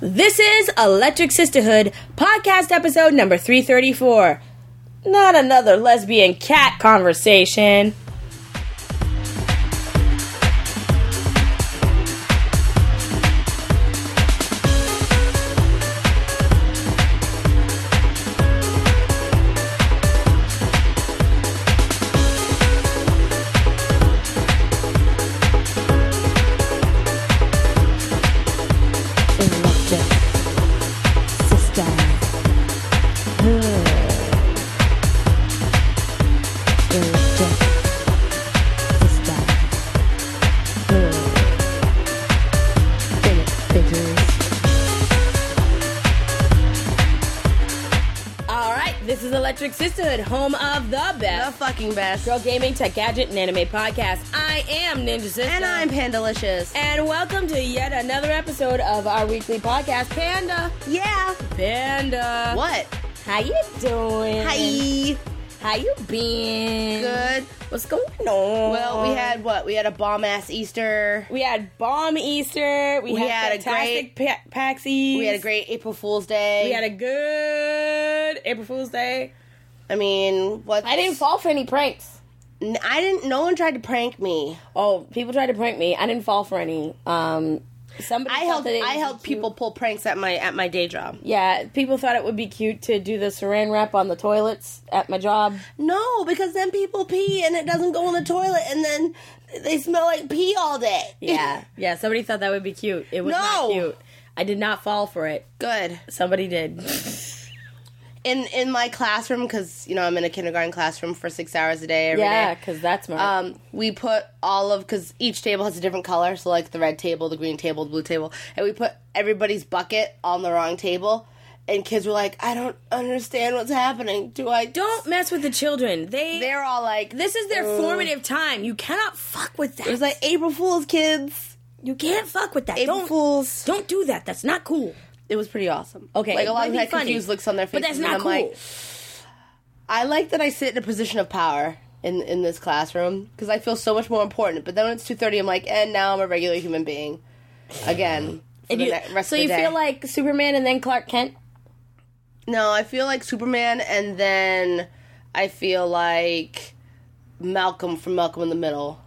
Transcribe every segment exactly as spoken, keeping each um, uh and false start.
This is Electric Sisterhood, podcast episode number three thirty-four. Not another lesbian cat conversation. Sisterhood, home of the best, the fucking best girl gaming, tech gadget, and anime podcast. I am Ninja Sister, and I'm Pandalicious, and welcome to yet another episode of our weekly podcast. Panda, yeah, Panda, what? How you doing? Hi, how you been? Good. What's going on? Well, we had what? We had a bomb ass Easter. We had bomb Easter. We, we had, had fantastic a great pa- PAX East. We had a great April Fool's Day. We had a good April Fool's Day. I mean, what? I didn't fall for any pranks. N- I didn't. No one tried to prank me. Oh, people tried to prank me. I didn't fall for any. Um, somebody. I helped. I helped people pull pranks at my at my day job. Yeah, people thought it would be cute to do the Saran wrap on the toilets at my job. No, because then people pee and it doesn't go in the toilet, and then they smell like pee all day. Yeah, yeah. Somebody thought that would be cute. It was no. not cute. I did not fall for it. Good. Somebody did. In in my classroom, because, you know, I'm in a kindergarten classroom for six hours a day every yeah, day. Yeah, because that's smart. Um, we put all of, because each table has a different color, so like the red table, the green table, the blue table, and we put everybody's bucket on the wrong table, and kids were like, I don't understand what's happening. Do I... Don't mess with the children. They, They're all like... This is their uh, formative time. You cannot fuck with that. It was like, April Fool's, kids. You can't fuck with that. April don't, Fools. Don't do that. That's not cool. It was pretty awesome. Okay. Like, a lot of them had confused looks on their faces. But that's not and I'm cool. Like, I like that I sit in a position of power in in this classroom, because I feel so much more important. But then when it's two thirty, I'm like, and now I'm a regular human being. Again. And you, rest so of the you day. feel like Superman and then Clark Kent? No, I feel like Superman, and then I feel like Malcolm from Malcolm in the Middle.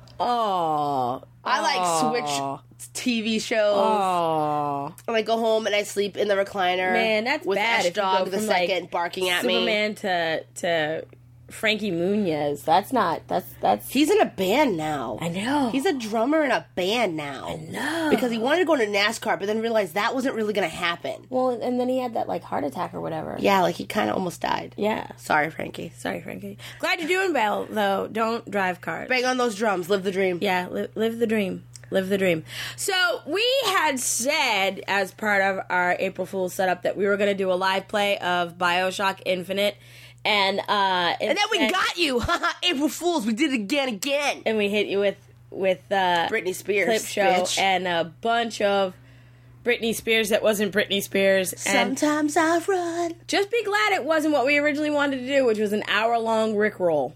Oh. I like switch T V shows. Oh. And I go home and I sleep in the recliner. Man, that's with bad. With Dog the second like barking at Superman me. Superman to to Frankie Muniz. That's not. That's that's. He's in a band now. I know. He's a drummer in a band now. I know. Because he wanted to go into NASCAR, but then realized that wasn't really going to happen. Well, and then he had that like heart attack or whatever. Yeah, like he kind of almost died. Yeah. Sorry, Frankie. Sorry, Frankie. Glad you're doing well, though. Don't drive cars. Bang on those drums. Live the dream. Yeah, li- live the dream. Live the dream. So, we had said, as part of our April Fool's setup, that we were going to do a live play of BioShock Infinite. And, uh... And then we got you! April Fools, we did it again, again! And we hit you with, with, uh... Britney Spears, clip show bitch. And a bunch of Britney Spears that wasn't Britney Spears. And sometimes I run. Just be glad it wasn't what we originally wanted to do, which was an hour-long Rickroll.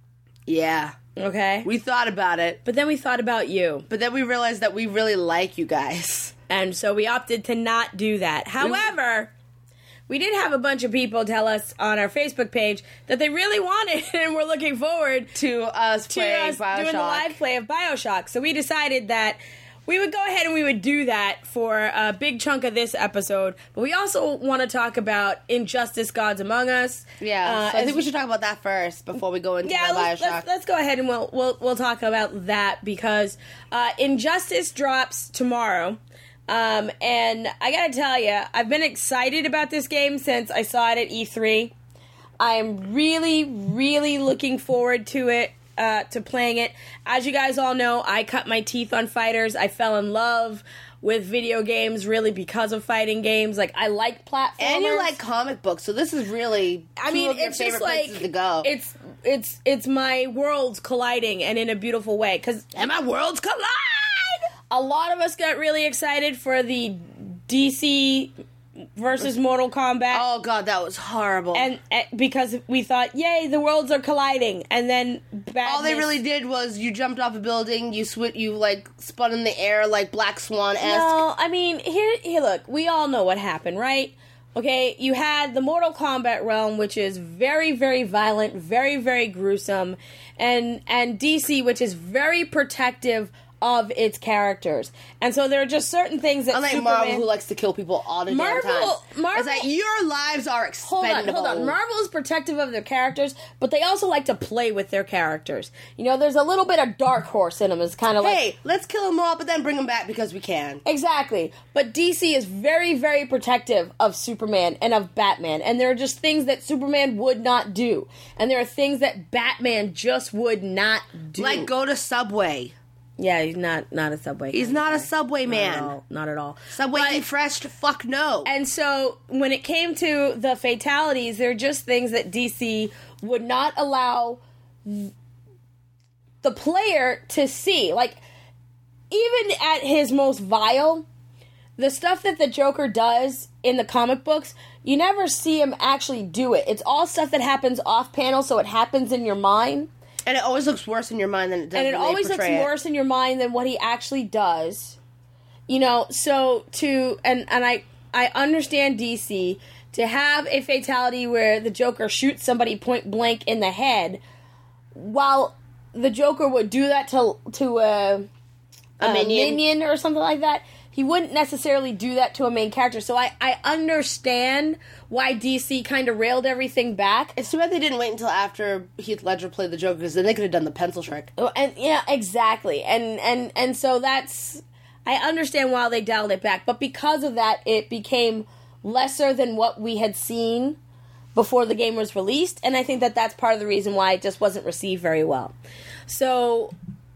Yeah. Okay? We thought about it. But then we thought about you. But then we realized that we really like you guys. And so we opted to not do that. However, we did have a bunch of people tell us on our Facebook page that they really wanted and were looking forward to us to playing us BioShock. doing the live play of BioShock. So we decided that we would go ahead and we would do that for a big chunk of this episode. But we also want to talk about Injustice: Gods Among Us. Yeah, uh, so I think we should talk about that first before we go into yeah, the let's, BioShock. Let's, let's go ahead and we'll we'll we'll talk about that because uh, Injustice drops tomorrow. Um, and I gotta tell you, I've been excited about this game since I saw it at E three. I'm really, really looking forward to it. Uh, to playing it. As you guys all know, I cut my teeth on fighters. I fell in love with video games really because of fighting games. Like, I like platformers. And you like comic books, so this is really I two mean, of your it's favorite just like, places to go. It's, it's, it's my worlds colliding and in a beautiful way. Because, and my worlds collide! A lot of us got really excited for the D C versus Mortal Kombat. Oh god, that was horrible. And, and because we thought, yay, the worlds are colliding, and then badness. All they really did was you jumped off a building, you sw- you like spun in the air like Black Swan-esque. No, I mean, here, here, look, we all know what happened, right? Okay, you had the Mortal Kombat realm, which is very, very violent, very, very gruesome, and and D C, which is very protective of its characters. And so there are just certain things that Unlike Superman... Marvel, who likes to kill people all the Marvel, damn time. Marvel, it's like, your lives are expendable. Hold on, hold on. Marvel is protective of their characters, but they also like to play with their characters. You know, there's a little bit of Dark Horse in them. It's kind of like... Hey, let's kill them all, but then bring them back because we can. Exactly. But D C is very, very protective of Superman and of Batman. And there are just things that Superman would not do. And there are things that Batman just would not do. Like go to Subway. Yeah, he's not not a Subway. He's not a Subway man. Not at all. Not at all. Subway But- eat fresh? Fuck no. And so when it came to the fatalities, they're just things that D C would not allow the player to see. Like, even at his most vile, the stuff that the Joker does in the comic books, you never see him actually do it. It's all stuff that happens off panel, so it happens in your mind. And it always looks worse in your mind than it does And it when they always looks portray it. worse in your mind than what he actually does. You know, so to and and I I understand D C to have a fatality where the Joker shoots somebody point blank in the head, while the Joker would do that to to a, A a minion. minion or something like that. He wouldn't necessarily do that to a main character. So I, I understand why D C kind of railed everything back. It's too bad they didn't wait until after Heath Ledger played the Joker, because then they could have done the pencil trick. Oh, and yeah, exactly. And and and so that's I understand why they dialed it back, but because of that, it became lesser than what we had seen before the game was released, and I think that that's part of the reason why it just wasn't received very well. So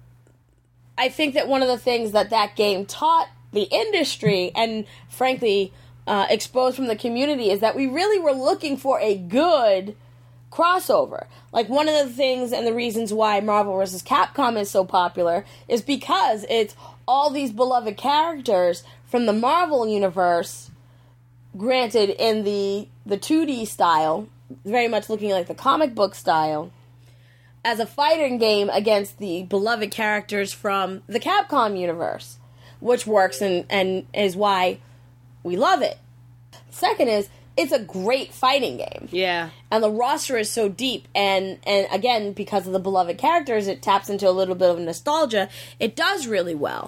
I think that one of the things that that game taught the industry and frankly uh, exposed from the community is that we really were looking for a good crossover. Like, one of the things and the reasons why Marvel versus. Capcom is so popular is because it's all these beloved characters from the Marvel universe, granted in the the two D style, very much looking like the comic book style, as a fighting game against the beloved characters from the Capcom universe, which works and, and is why we love it. Second is, it's a great fighting game. Yeah. And the roster is so deep, and, and again, because of the beloved characters, it taps into a little bit of nostalgia. It does really well.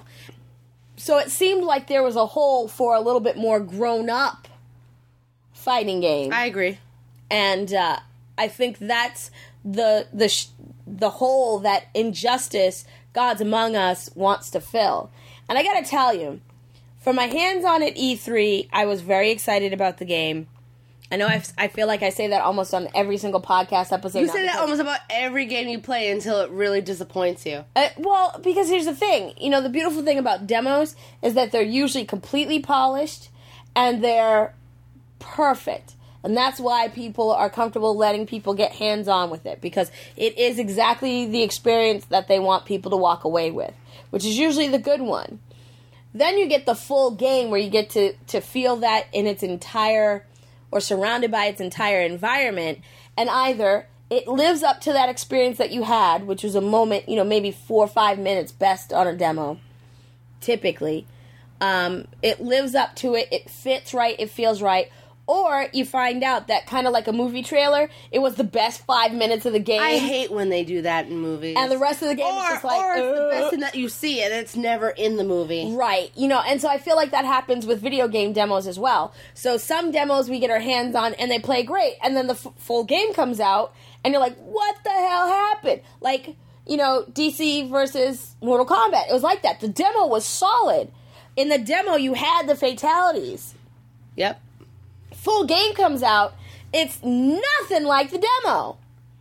So it seemed like there was a hole for a little bit more grown-up fighting game. I agree. And uh, I think that's the the sh- the hole that Injustice, Gods Among Us wants to fill. And I gotta tell you, for my hands-on at E three, I was very excited about the game. I know I've, I feel like I say that almost on every single podcast episode. You now say that because- almost about every game you play until it really disappoints you. Uh, well, because here's the thing. You know, the beautiful thing about demos is that they're usually completely polished and they're perfect. And that's why people are comfortable letting people get hands-on with it, because it is exactly the experience that they want people to walk away with, which is usually the good one. Then you get the full game where you get to, to feel that in its entire, or surrounded by its entire environment, and either it lives up to that experience that you had, which was a moment, you know, maybe four or five minutes best on a demo, typically. Um, it lives up to it, it fits right, it feels right. Or you find out that, kind of like a movie trailer, it was the best five minutes of the game. I hate when they do that in movies. And the rest of the game or, is just like, or it's the "Ugh." best thing that you see and it's never in the movie. Right, you know, and so I feel like that happens with video game demos as well. So some demos we get our hands on and they play great, and then the f- full game comes out and you're like, what the hell happened? Like, you know, D C versus Mortal Kombat. It was like that. The demo was solid. In the demo, you had the fatalities. Yep. Full game comes out, it's nothing like the demo.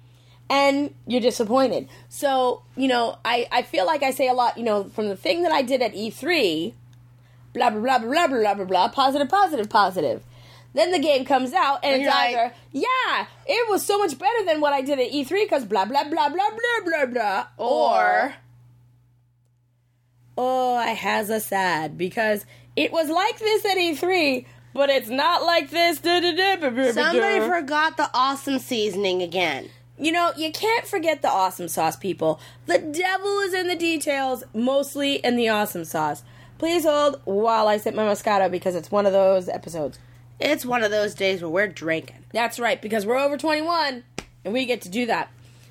And you're disappointed. So, you know, I, I feel like I say a lot, you know, from the thing that I did at E three, blah, blah, blah, blah, blah, blah, blah, blah, positive, positive, positive. Then the game comes out, and, And it's you're like- either, yeah, it was so much better than what I did at E three, because blah, blah, blah, blah, blah, blah, blah. Or, oh, I has a sad, because it was like this at E three, but it's not like this. Somebody forgot the awesome seasoning again. You know, you can't forget the awesome sauce, people. The devil is in the details, mostly in the awesome sauce. Please hold while I sip my Moscato, because it's one of those episodes. It's one of those days where we're drinking. That's right, because we're over twenty-one, and we get to do that.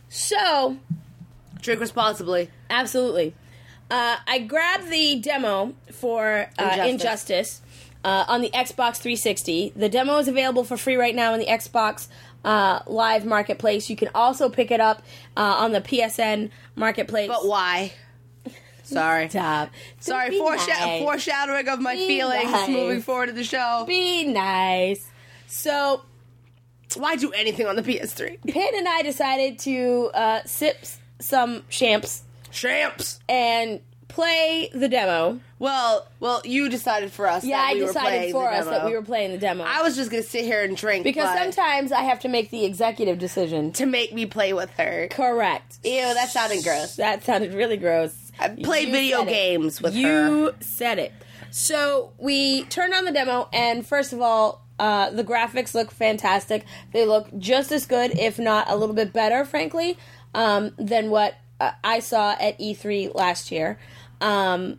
So... drink responsibly. Absolutely. Uh, I grabbed the demo for uh, Injustice, Injustice uh, on the Xbox three sixty. The demo is available for free right now in the Xbox uh, Live Marketplace. You can also pick it up uh, on the P S N Marketplace. But why? Sorry. Stop. Sorry, foresha- nice. foreshadowing of my Be feelings nice. moving forward in the show. Be nice. So... why do anything on the P S three? Panda and I decided to uh, sip some champs. Champs! And play the demo. Well, well, you decided for us Yeah, that I we were decided playing for the us demo. that we were playing the demo. I was just going to sit here and drink. Because but sometimes I have to make the executive decision. to make me play with her. Correct. Ew, that sounded gross. That sounded really gross. I play You video said it. games with you her. You said it. So we turned on the demo, and first of all, uh, the graphics look fantastic. They look just as good, if not a little bit better, frankly, um, than what uh, I saw at E three last year. Um,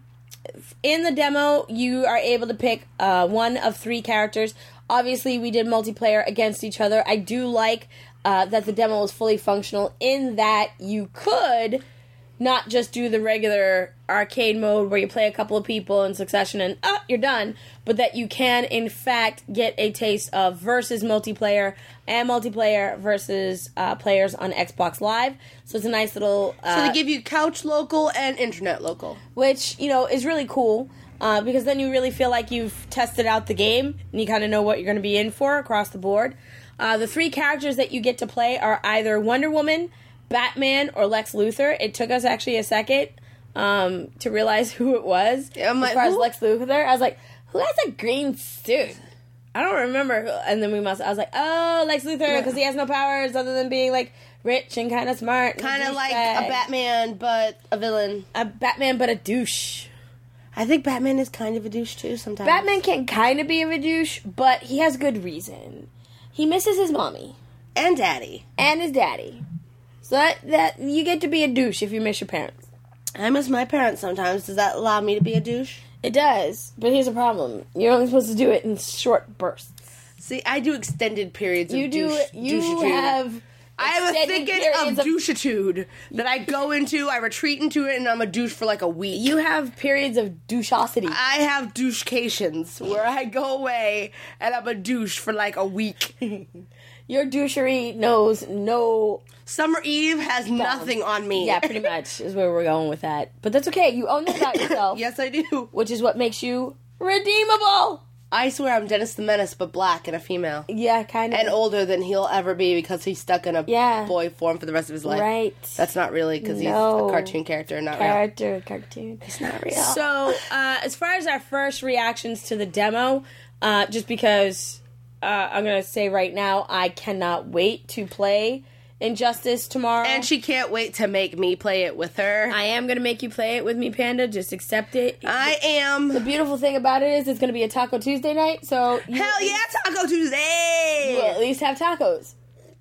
in the demo, you are able to pick uh, one of three characters. Obviously, we did multiplayer against each other. I do like uh, that the demo was fully functional in that you could not just do the regular arcade mode where you play a couple of people in succession and, oh, you're done, but that you can, in fact, get a taste of versus multiplayer and multiplayer versus uh, players on Xbox Live. So it's a nice little... Uh, So they give you couch local and internet local. which, you know, is really cool, uh, because then you really feel like you've tested out the game, and you kind of know what you're going to be in for across the board. Uh, the three characters that you get to play are either Wonder Woman, Batman, or Lex Luthor. It took us actually a second um, to realize who it was. Yeah, I'm like, as far as who? Lex Luthor, I was like, who has a green suit? I don't remember. Who, and then we must. I was like, oh, Lex Luthor, because he has no powers other than being like rich and kind of smart, Kind of like a Batman, but a villain. a Batman, but a douche. I think Batman is kind of a douche too sometimes. Batman can kind of be a douche, but he has good reason. He misses his mommy and Daddy. and his daddy. So that, that you get to be a douche if you miss your parents. I miss my parents sometimes. Does that allow me to be a douche? It does, but here's a problem. You're only supposed to do it in short bursts. See, I do extended periods You of do. douche. You douchitude. have. I have a extended thicket periods of douchitude that I go into, I retreat into it, and I'm a douche for like a week. You have periods of douchosity. I have douchecations where I go away and I'm a douche for like a week. Your douchery knows no. Summer Eve has nothing on me. Yeah, pretty much is where we're going with that. But that's okay. You own that about yourself. Yes, I do. Which is what makes you redeemable. I swear I'm Dennis the Menace, but black and a female. Yeah, kind of. And older than he'll ever be because he's stuck in a Yeah. boy form for the rest of his life. Right. That's not really because No. he's a cartoon character, not real. Character, cartoon. It's not real. So, uh, as far as our first reactions to the demo, uh, just because uh, I'm going to say right now, I cannot wait to play Injustice tomorrow. And she can't wait to make me play it with her. I am going to make you play it with me, Panda. Just accept it. I am. The beautiful thing about it is it's going to be a Taco Tuesday night, so you Hell yeah, Taco Tuesday! you will at least have tacos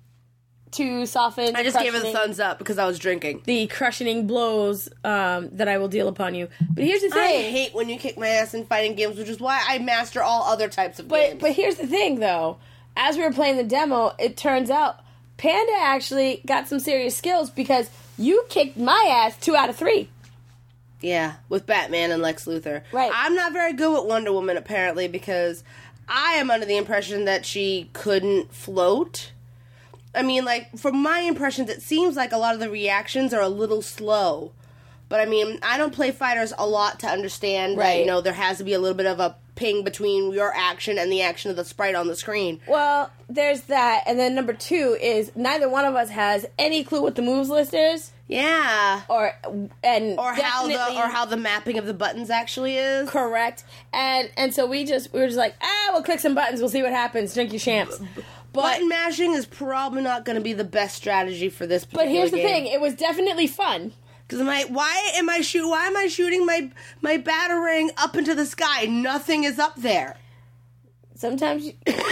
to soften. I just gave her the crushing- thumbs up because I was drinking. the crushing blows um, that I will deal upon you. But here's the I thing. hate when you kick my ass in fighting games, which is why I master all other types of But games. but here's the thing, though. As we were playing the demo, it turns out Panda actually got some serious skills because you kicked my ass two out of three. Yeah, with Batman and Lex Luthor. Right. I'm not very good with Wonder Woman, apparently, because I am under the impression that she couldn't float. I mean, like, from my impressions, it seems like a lot of the reactions are a little slow. But, I mean, I don't play fighters a lot to understand that, Right. you know, there has to be a little bit of a ping between your action and the action of the sprite on the screen. Well, there's that, and then number two is neither one of us has any clue what the moves list is, Yeah. or and Or how the definitely or how the mapping of the buttons actually is. correct, and and so we just we were just like, ah, we'll click some buttons, we'll see what happens, drink your champs. But Button mashing is probably not going to be the best strategy for this but particular here's the game. thing, it was definitely fun. Because am I, why am I shoot? Why am I shooting my my batarang up into the sky? Nothing is up there. Sometimes you,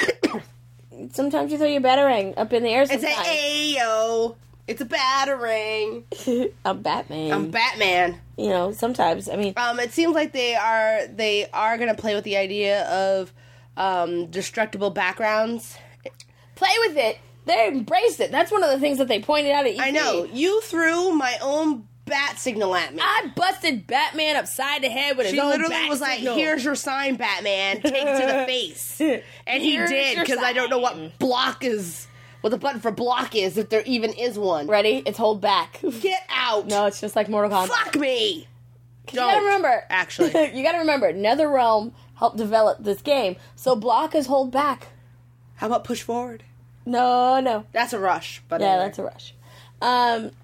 sometimes you throw your batarang up in the air sometimes. It's a Ayo. It's a batarang. I'm Batman. I'm Batman. You know, sometimes, I mean... Um, it seems like they are, they are going to play with the idea of um, destructible backgrounds. Play with it. They embraced it. That's one of the things that they pointed out at E three. I know. You threw my own bat signal at me. I busted Batman upside the head with his she own literally bat was signal. like, here's your sign, Batman. Take it to the face. And he Here's did, your because I don't know sign. what block is, what the button for block is, if there even is one. Ready? It's hold back. Get out. No, it's just like Mortal Kombat. Fuck me. You gotta remember. Actually. you gotta remember, NetherRealm helped develop this game, so block is hold back. How about push forward? No, no. That's a rush. But Yeah, anyway. that's a rush. Um,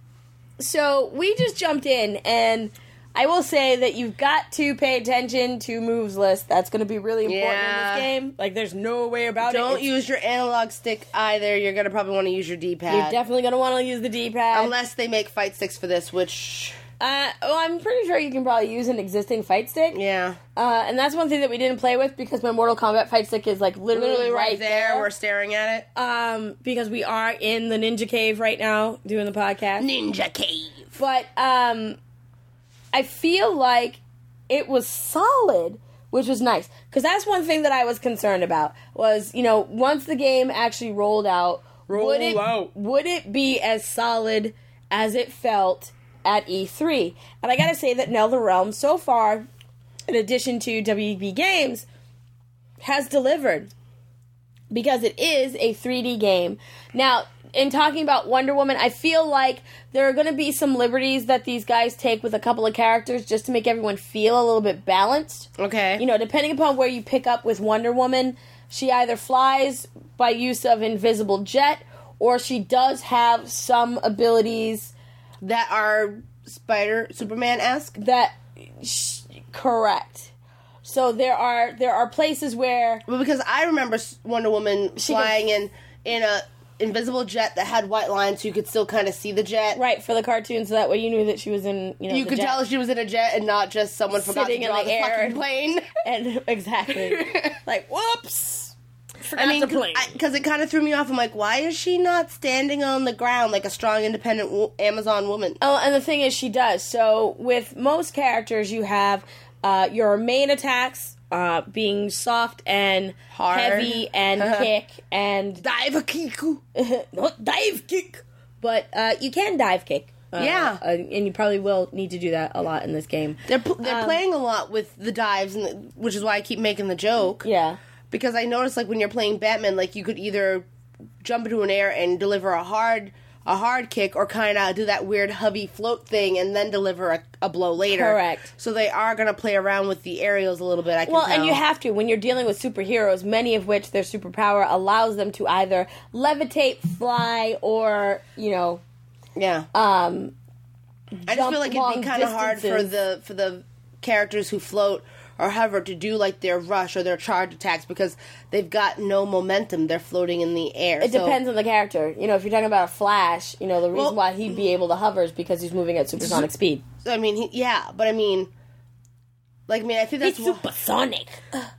so we just jumped in, and I will say that you've got to pay attention to moves list. That's going to be really important Yeah. in this game. Like, there's no way about it. Don't It's- use your analog stick either. You're going to probably want to use your D-pad. You're definitely going to want to use the D-pad. Unless they make fight sticks for this, which... Uh, well, I'm pretty sure you can probably use an existing fight stick. Yeah. Uh, and that's one thing that we didn't play with because my Mortal Kombat fight stick is like literally, Literally right, right there. there. We're staring at it. Um, because we are in the Ninja Cave right now doing the podcast. Ninja Cave. But um, I feel like it was solid, which was nice. Because that's one thing that I was concerned about was, you know, once the game actually rolled out, Roll would it out. would it be as solid as it felt at E three? And I gotta say that NetherRealm so far, in addition to W B Games, has delivered. Because it is a three D game. Now, in talking about Wonder Woman, I feel like there are going to be some liberties that these guys take with a couple of characters just to make everyone feel a little bit balanced. Okay. You know, depending upon where you pick up with Wonder Woman, she either flies by use of invisible jet, or she does have some abilities that are Spider Superman-esque. that... Sh- correct. So there are there are places where... Well, because I remember Wonder Woman She flying in in a invisible jet that had white lines, so you could still kind of see the jet. Right, for the cartoon, so that way you knew that she was in, you know, You the could jet. tell she was in a jet and not just someone forgot Sitting to in draw the the, air fucking and- plane. And exactly, like whoops. Forgot I mean, the plane. because it kind of threw me off. I'm like, why is she not standing on the ground like a strong, independent wo- Amazon woman? Oh, and the thing is, she does. So with most characters, you have uh, your main attacks uh, being soft and Hard. heavy and kick and Dive a kiku. not dive kick, but uh, you can dive kick. Uh, Yeah. uh, and you probably will need to do that a lot in this game. They're pl- they're Um, playing a lot with the dives, and the, which is why I keep making the joke. Yeah. Because I noticed, like, when you're playing Batman, like, you could either jump into an air and deliver a hard a hard kick, or kind of do that weird hovey float thing and then deliver a, a blow later. Correct. So they are going to play around with the aerials a little bit, I can Well, tell. and you have to when you're dealing with superheroes, many of which their superpower allows them to either levitate, fly, or you know, Yeah. um, I just jump feel like it'd long be kind of hard for distances. the for the characters who float or hover to do, like, their rush or their charge attacks because they've got no momentum. They're floating in the air. It So- depends on the character. You know, if you're talking about a Flash, you know, the reason Well- why he'd be able to hover is because he's moving at supersonic speed. I mean, he, yeah, but I mean, like, I mean, I think that's It's why- supersonic.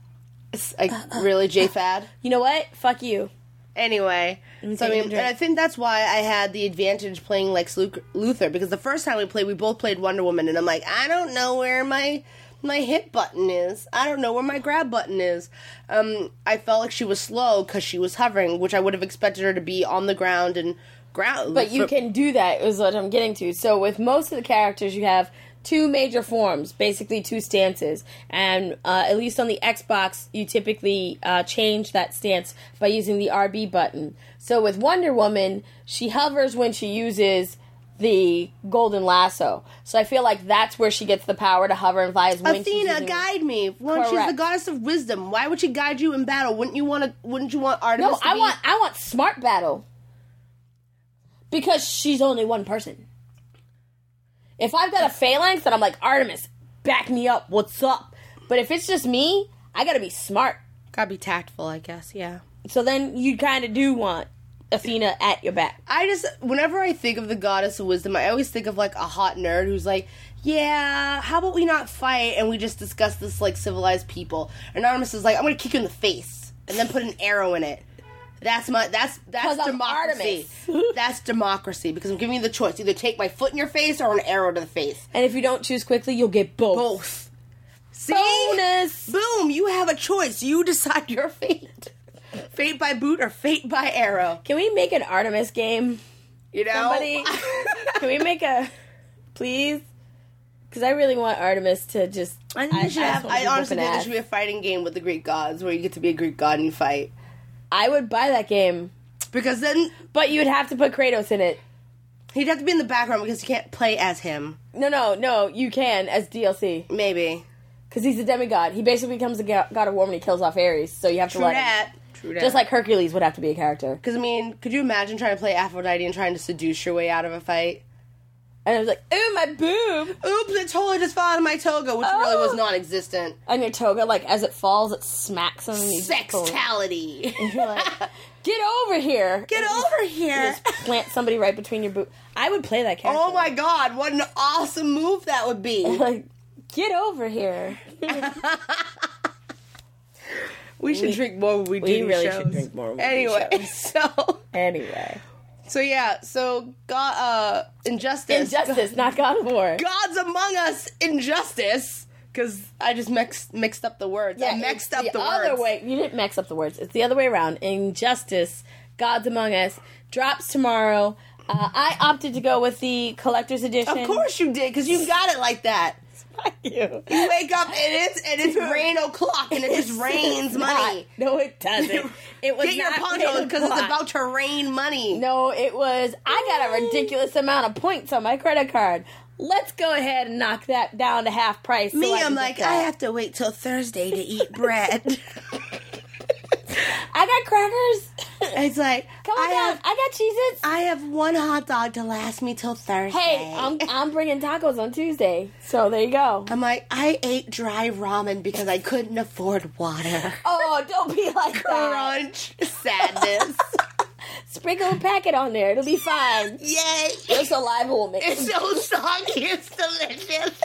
It's like, really, J-Fad? You know what? Fuck you. Anyway, me so I take a mean, drink. and I think that's why I had the advantage playing Lex Lu- Luthor, because the first time we played, we both played Wonder Woman, and I'm like, I don't know where my my hit button is. I don't know where my grab button is. Um, I felt like she was slow because she was hovering, which I would have expected her to be on the ground and ground. But you can do that, is what I'm getting to. So with most of the characters, you have two major forms, basically two stances. And uh, at least on the Xbox, you typically uh, change that stance by using the R B button. So with Wonder Woman, she hovers when she uses the golden lasso. So I feel like that's where she gets the power to hover and fly. Is when she's Athena, using- guide me. When she's the Correct. goddess of wisdom, why would she guide you in battle? Wouldn't you want to? Wouldn't you want Artemis? No, to I be- want I want smart battle. Because she's only one person. If I've got a phalanx, then I'm like, Artemis, back me up. What's up? But if it's just me, I gotta be smart. Gotta be tactful, I guess. Yeah. So then you kind of do want Athena at your back. I just, whenever I think of the goddess of wisdom, I always think of, like, a hot nerd who's like, yeah, how about we not fight and we just discuss this like civilized people? And Artemis is like, I'm gonna kick you in the face. and then put an arrow in it. That's my that's that's 'Cause I'm democracy. Artemis. That's democracy because I'm giving you the choice: either take my foot in your face or an arrow to the face. And if you don't choose quickly, you'll get both. Both. See? Bonus. Boom! You have a choice. You decide your fate. Fate by boot or fate by arrow. Can we make an Artemis game? You know? Somebody, can we make a, please? Because I really want Artemis to just. I, think we should have, just wanna I be honestly whooping think there ass. should be a fighting game with the Greek gods where you get to be a Greek god and you fight. I would buy that game, Because then but you'd have to put Kratos in it. he'd have to be in the background because you can't play as him. No, no, no. You can as D L C Maybe. because he's a demigod. He basically becomes the go- god of war when he kills off Ares. So you have to True let him. that. True that. Just like Hercules would have to be a character. Because, I mean, could you imagine trying to play Aphrodite and trying to seduce your way out of a fight? And I was like, ooh, my boob. Oops, it totally just fell out of my toga, which really Oh. was non-existent. On your toga, like, as it falls, it smacks him. And you just pull it. Sextality. You're like, get over here. Get And over you here. just plant somebody right between your boot. I would play that character. Oh my god, what an awesome move that would be. Like, get over here. We should We- drink more when we do we these really shows. should drink more when we do Anyway, shows. so... Anyway. So yeah, so God, uh, Injustice. Injustice, not God of War. Gods Among Us, Injustice. Because I just mixed mixed up the words. I mixed it's up the, the, other words. way. You didn't mix up the words. It's the other way around. Injustice, Gods Among Us, drops tomorrow. Uh, I opted to go with the collector's edition. Of course you did, because you got it like that. Fuck you. You wake up and it's and it's rain o'clock and it just It's rains not. money. No, it doesn't. It was Get your not poncho rain because it's o'clock. about to rain money. No, it was. I got a ridiculous amount of points on my credit card. Let's go ahead and knock that down to half price. so Me, I can I'm get like, that. I have to wait till Thursday to eat bread. I got crackers. It's like, Come on I down. have, I got Cheez-Its. I have one hot dog to last me till Thursday. Hey, I'm I'm bringing tacos on Tuesday. So there you go. I'm like, I ate dry ramen because I couldn't afford water. Oh, don't be like that. Crunch. Sadness. Sprinkle a packet on there. It'll be fine. Yay. Your saliva will make It's it. so soggy. It's delicious.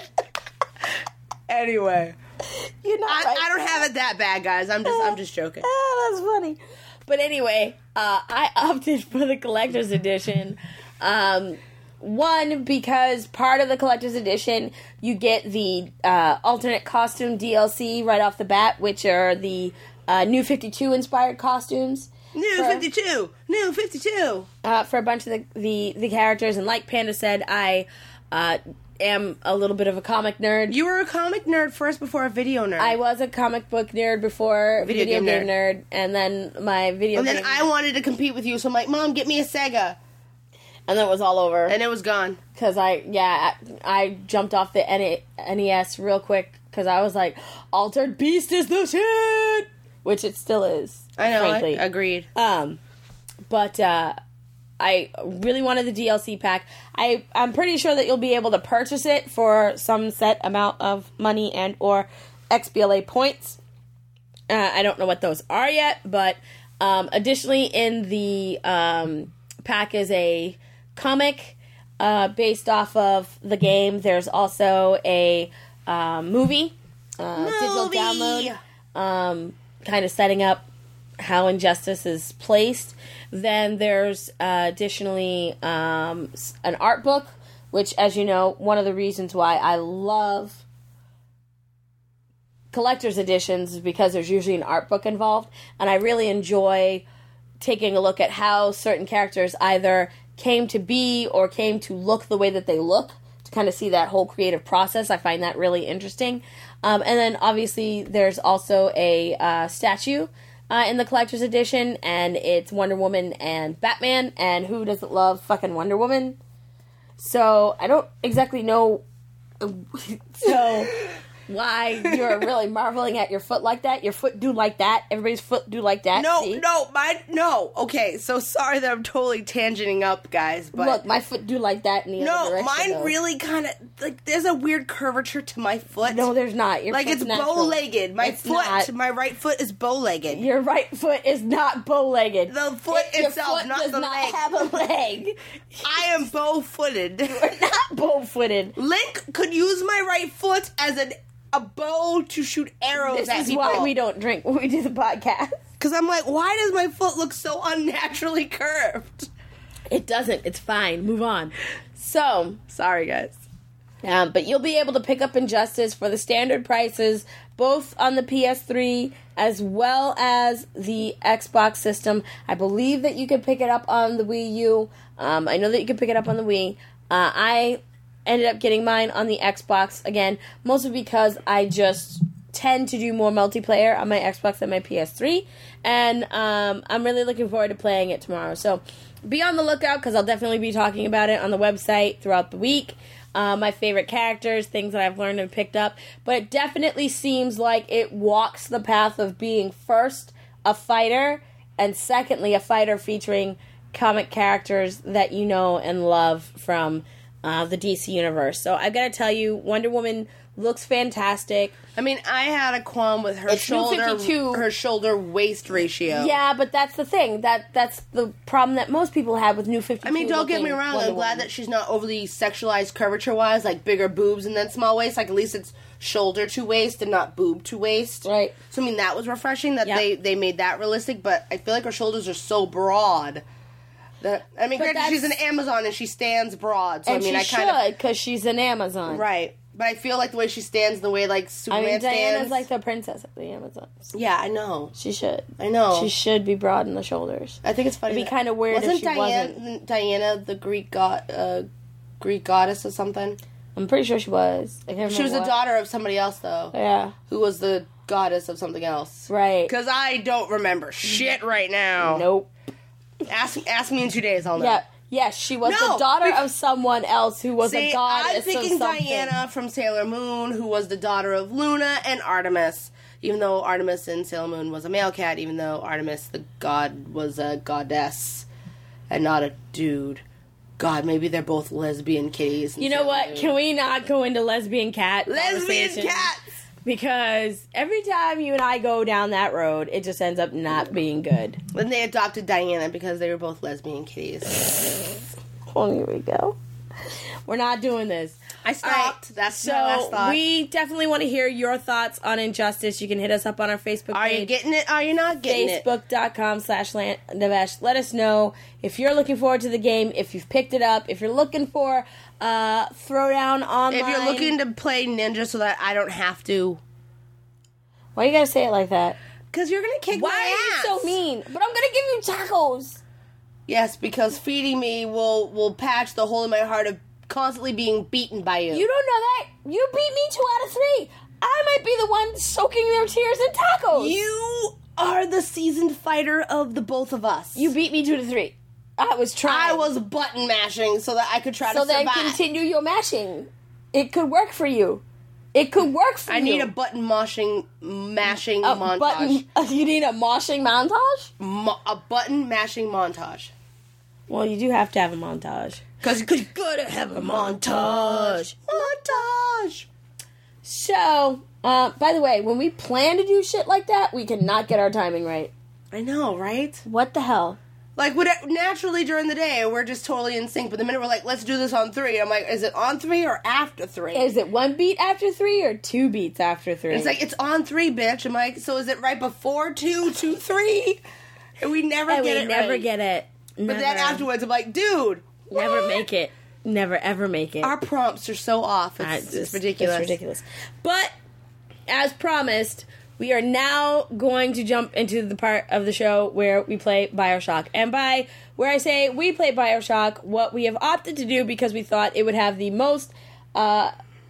Anyway. You're not I, right. I don't have it that bad, guys. I'm just I'm just joking. Oh, that's funny. But anyway, uh, I opted for the collector's edition. Um, one, because part of the collector's edition, you get the uh, alternate costume D L C right off the bat, which are the uh, New fifty-two inspired costumes. New For- fifty-two. New fifty-two. uh, for a bunch of the, the, the characters. And like Panda said, I uh, am a little bit of a comic nerd. You were a comic nerd first before a video nerd. I was a comic book nerd before Video video, game game, nerd. and then my video and then game, I wanted to compete with you, so I'm like, Mom, get me a Sega. and then it was all over. And it was gone. Because I, yeah, I, I jumped off the N E S real quick because I was like, Altered Beast is the shit! Which it still is. I know, frankly. I, agreed. Um, but uh, I really wanted the D L C pack. I, I'm pretty sure that you'll be able to purchase it for some set amount of money and or X B L A points. Uh, I don't know what those are yet, but um, additionally in the um, pack is a comic uh, based off of the game. There's also a uh, movie, uh, digital Movie! download, um, kind of setting up how Injustice is placed. Then there's uh, additionally um, s- an art book, which, as you know, one of the reasons why I love collector's editions is because there's usually an art book involved, and I really enjoy taking a look at how certain characters either came to be or came to look the way that they look, to kind of see that whole creative process. I find that really interesting. Um, and then obviously there's also a uh, statue uh, in the collector's edition, and it's Wonder Woman and Batman, and who doesn't love fucking Wonder Woman? So I don't exactly know so why you're really marveling at your foot like that. Your foot do like that. Everybody's foot do like that. No, See? no, my no. Okay, so sorry that I'm totally tangenting up, guys, but Look, my foot do like that in the other no, direction. mine though. really kind of like there's a weird curvature to my foot. No, there's not. Your like foot's it's natural. bow-legged. My It's foot, not. my right foot is bow-legged. Your right foot is not bow-legged. The foot Your itself, foot not does the not leg. have a leg. I am bow-footed. You're not bow-footed. Link could use my right foot as an a bow to shoot arrows This at is people. why we don't drink when we do the podcast. Because I'm like, why does my foot look so unnaturally curved? It doesn't. It's fine. Move on. So, sorry, guys. Um, but you'll be able to pick up Injustice for the standard prices, both on the P S three as well as the Xbox system. I believe that you can pick it up on the Wii U. Um, I know that you can pick it up on the Wii. Uh, I ended up getting mine on the Xbox, again, mostly because I just tend to do more multiplayer on my Xbox than my P S three. And um, I'm really looking forward to playing it tomorrow. So be on the lookout, because I'll definitely be talking about it on the website throughout the week. Uh, my favorite characters, things that I've learned and picked up. But it definitely seems like it walks the path of being, first, a fighter, and secondly, a fighter featuring comic characters that you know and love from uh, the D C universe. So I've got to tell you, Wonder Woman looks fantastic. I mean, I had a qualm with her It's shoulder, New fifty-two. her shoulder waist ratio. Yeah, but that's the thing. That That's the problem that most people have with New fifty-two. I mean, don't get me looking wrong. Wonder I'm glad Woman. that she's not overly sexualized curvature-wise, like bigger boobs and then small waist. Like, at least it's shoulder to waist and not boob to waist. Right. So, I mean, that was refreshing that Yep. they, they made that realistic, but I feel like her shoulders are so broad. That I mean, But granted, she's an that's- Amazon and she stands broad. So, And I mean, she I kind should, because she's an Amazon. of... Right. But I feel like the way she stands, the way, like, I Superman mean, Diana's stands... like the princess of the Amazons. Yeah, I know. She should. I know. She should be broad in the shoulders. I think it's funny. It'd be that- kinda weird if wasn't she Diana, wasn't. Diana the Greek god, uh, Greek goddess or something? I'm pretty sure she was. I can't She was remember the what. daughter of somebody else, though, Yeah. who was the goddess of something else. Right. Because I don't remember shit right now. Nope. Ask ask me in two days, I'll know. Yeah. Yes, she was No, the daughter bec- of someone else who was See, a goddess I'm thinking of something. Diana from Sailor Moon, who was the daughter of Luna and Artemis. Even though Artemis in Sailor Moon was a male cat, even though Artemis, the god, was a goddess and not a dude. God, maybe they're both lesbian kitties. in You know Sailor what? Moon. Can we not go into lesbian cat Lesbian conversations? cats! Because every time you and I go down that road, it just ends up not being good. Then they adopted Diana because they were both lesbian kitties. Well, here we go. We're not doing this. I stopped. That's So my last thought. we definitely want to hear your thoughts on Injustice. You can hit us up on our Facebook Are page. you getting it? Are you not getting it? Facebook.com slash Navesh. Let us know if you're looking forward to the game, if you've picked it up, if you're looking for uh, Throwdown online. If you're looking to play Ninja so that I don't have to. Why you gotta say it like that? Because you're going to kick Why my are you ass. so mean? But I'm gonna give you tacos. Yes, because feeding me will, will patch the hole in my heart of constantly being beaten by you. You don't know that. You beat me two out of three. I might be the one soaking their tears in tacos. You are the seasoned fighter of the both of us. You beat me two to three. I was trying. I was button mashing so that I could try So to then survive. continue your mashing. It could work for you. It could work for I you. need a button mashing mashing A montage. button. You need a moshing montage? Mo- a button mashing montage. Well, you do have to have a montage. Because you gotta have a montage. Montage. So, uh, by the way, when we plan to do shit like that, we cannot get our timing right. I know, right? What the hell? Like, what, naturally during the day, we're just totally in sync. But the minute we're like, let's do this on three, I'm like, is it on three or after three? Is it one beat after three or two beats after three? It's like, it's on three, bitch. I'm like, so is it right before two, two, three? And we never and get we it never right. get it. But then afterwards, I'm like, dude, never what? make it. Never ever make it. Our prompts are so off. It's, Uh, it's, it's ridiculous. It's ridiculous. But as promised, we are now going to jump into the part of the show where we play BioShock. And by where I say we play BioShock, what we have opted to do because we thought it would have the most uh,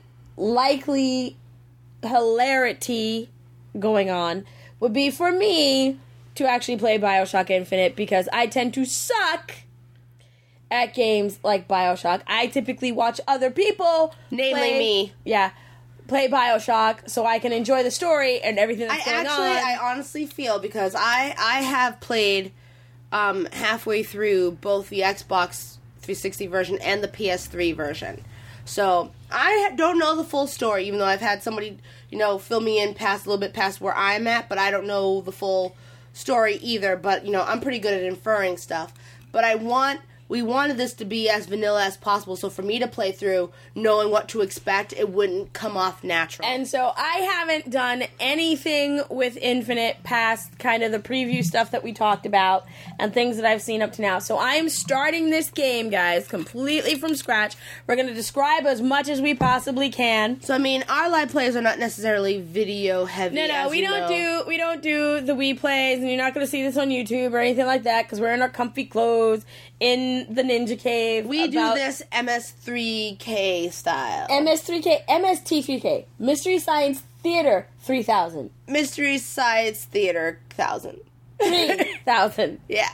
likely hilarity going on would be for me to actually play BioShock Infinite because I tend to suck at games like BioShock. I typically watch other people, Namely play- me. Yeah, play BioShock so I can enjoy the story and everything I that's going actually, on. I honestly feel because I I have played um, halfway through both the Xbox three sixty version and the P S three version, so I don't know the full story. Even though I've had somebody, you know, fill me in past a little bit past where I'm at, but I don't know the full story either. But you know, I'm pretty good at inferring stuff. But I want we wanted this to be as vanilla as possible, so for me to play through knowing what to expect, it wouldn't come off natural. And so I haven't done anything with Infinite past kind of the preview stuff that we talked about and things that I've seen up to now. So I am starting this game, guys, completely from scratch. We're going to describe as much as we possibly can. So I mean, our live plays are not necessarily video heavy. No, no, as we you don't know. do we don't do the Wii plays, and you're not going to see this on YouTube or anything like that because we're in our comfy clothes in the Ninja Cave. We about- do this M S three K style. M S three K, M S T three K, Mystery Science Theater three thousand. Mystery Science Theater thousand. three thousand. Yeah.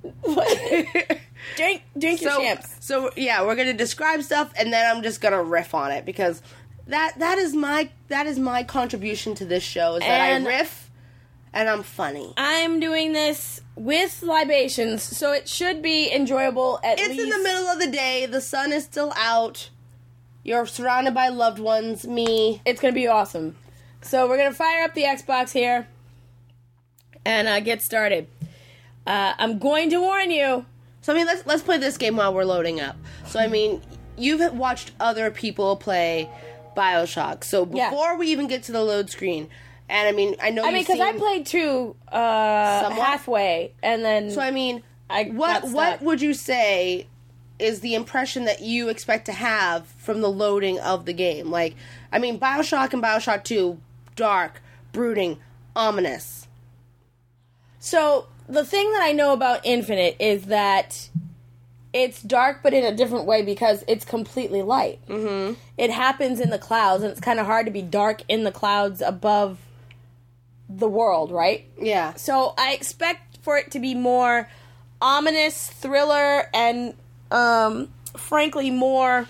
Drink, drink your So, champs. so yeah, we're gonna describe stuff, and then I'm just gonna riff on it because that that is my that is my contribution to this show is that And- I riff and I'm funny. I'm doing this with libations, so it should be enjoyable at It's least. in the middle of the day. The sun is still out. You're surrounded by loved ones. Me. It's going to be awesome. So we're going to fire up the Xbox here and uh, get started. Uh, I'm going to warn you. So I mean, let's let's play this game while we're loading up. So I mean, you've watched other people play BioShock. So Yeah. before we even get to the load screen, and I mean, I know I mean, you've because I seen- played two uh, Somewhat? halfway, and then So I mean, I what got what stuck. would you say is the impression that you expect to have from the loading of the game? Like, I mean, BioShock and BioShock two, dark, brooding, ominous. So the thing that I know about Infinite is that it's dark, but in a different way because it's completely light. Mm-hmm. It happens in the clouds, and it's kind of hard to be dark in the clouds above the world, right? Yeah. So I expect for it to be more ominous, thriller, and um, frankly more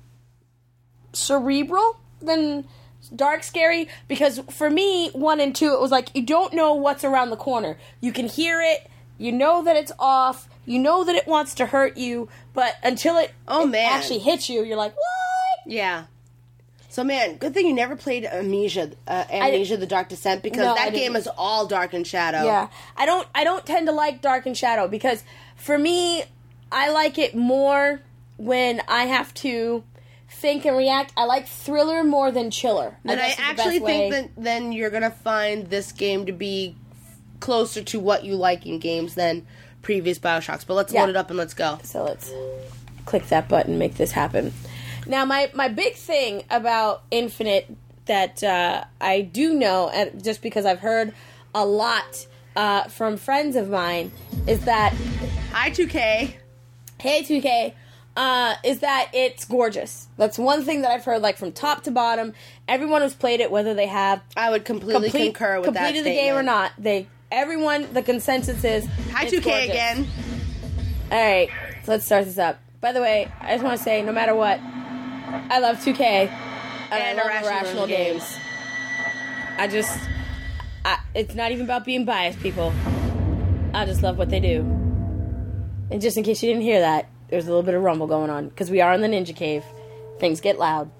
cerebral than dark scary, because for me, one and two, it was like you don't know what's around the corner. You can hear it, you know that it's off, you know that it wants to hurt you, but until it, Oh, it man. actually hits you, you're like, what? Yeah. So man, good thing you never played Amnesia, uh, Amnesia: The Dark Descent, because No, I that didn't. game is all dark and shadow. Yeah, I don't. I don't tend to like Dark and Shadow because for me, I like it more when I have to think and react. I like thriller more than chiller. And I guess is the actually best think way. that then you're gonna find this game to be closer to what you like in games than previous BioShocks. But let's Yeah. load it up and let's go. So let's click that button, make this happen. Now, my my big thing about Infinite that uh, I do know, and just because I've heard a lot uh, from friends of mine, is that Hi, two K. Hey two K, uh, is that it's gorgeous. That's one thing that I've heard, like from top to bottom. Everyone who's played it, whether they have I would completely complete, concur with that completed the statement. game or not, they everyone the consensus is Hi, it's two K gorgeous. again. All right, so let's start this up. By the way, I just want to say, no matter what, I love two K and, And I love Irrational Irrational Games. games. I just, I, it's not even about being biased, people. I just love what they do. And just in case you didn't hear that, there's a little bit of rumble going on because we are in the Ninja Cave. Things get loud.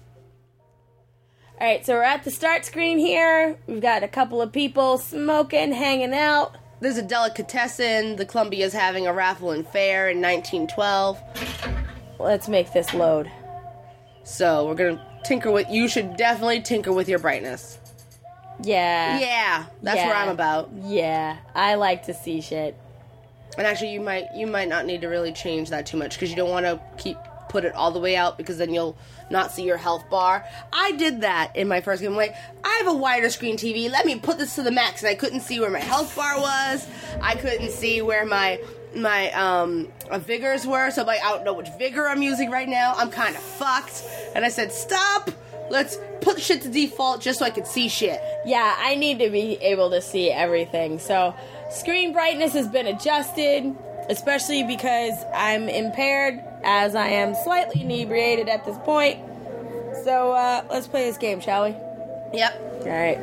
All right, so we're at the start screen here. We've got a couple of people smoking, hanging out. There's a delicatessen. The Columbia's having a raffle and fair in nineteen twelve. Let's make this load. So we're gonna tinker with. You should definitely tinker with your brightness. Yeah. Yeah, that's Yeah. where I'm about. Yeah, I like to see shit. And actually, you might you might not need to really change that too much because you don't want to keep put it all the way out because then you'll not see your health bar. I did that in my first game. I'm like, I have a wider screen T V. Let me put this to the max, and I couldn't see where my health bar was. I couldn't see where my my um uh, vigors were. So I'm like, I don't know which vigor I'm using right now. I'm kind of fucked. And I said, stop. Let's put shit to default just so I could see shit. Yeah, I need to be able to see everything. So, screen brightness has been adjusted, especially because I'm impaired, as I am slightly inebriated at this point. So, uh, let's play this game, shall we? Yep. Alright.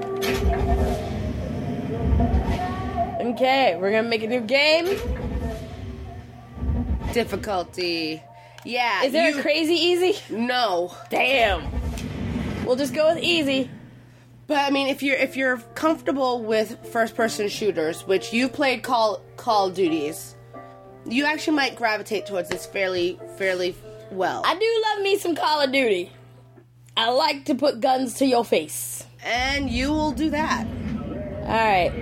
Okay, we're gonna make a new game. Difficulty. Yeah. Is there you- a crazy easy? No. Damn. We'll just go with easy. But I mean, if you're if you're comfortable with first-person shooters, which you've played Call Call of Duties, You actually might gravitate towards this fairly, fairly well. I do love me some Call of Duty. I like to put guns to your face. And you will do that. Alright.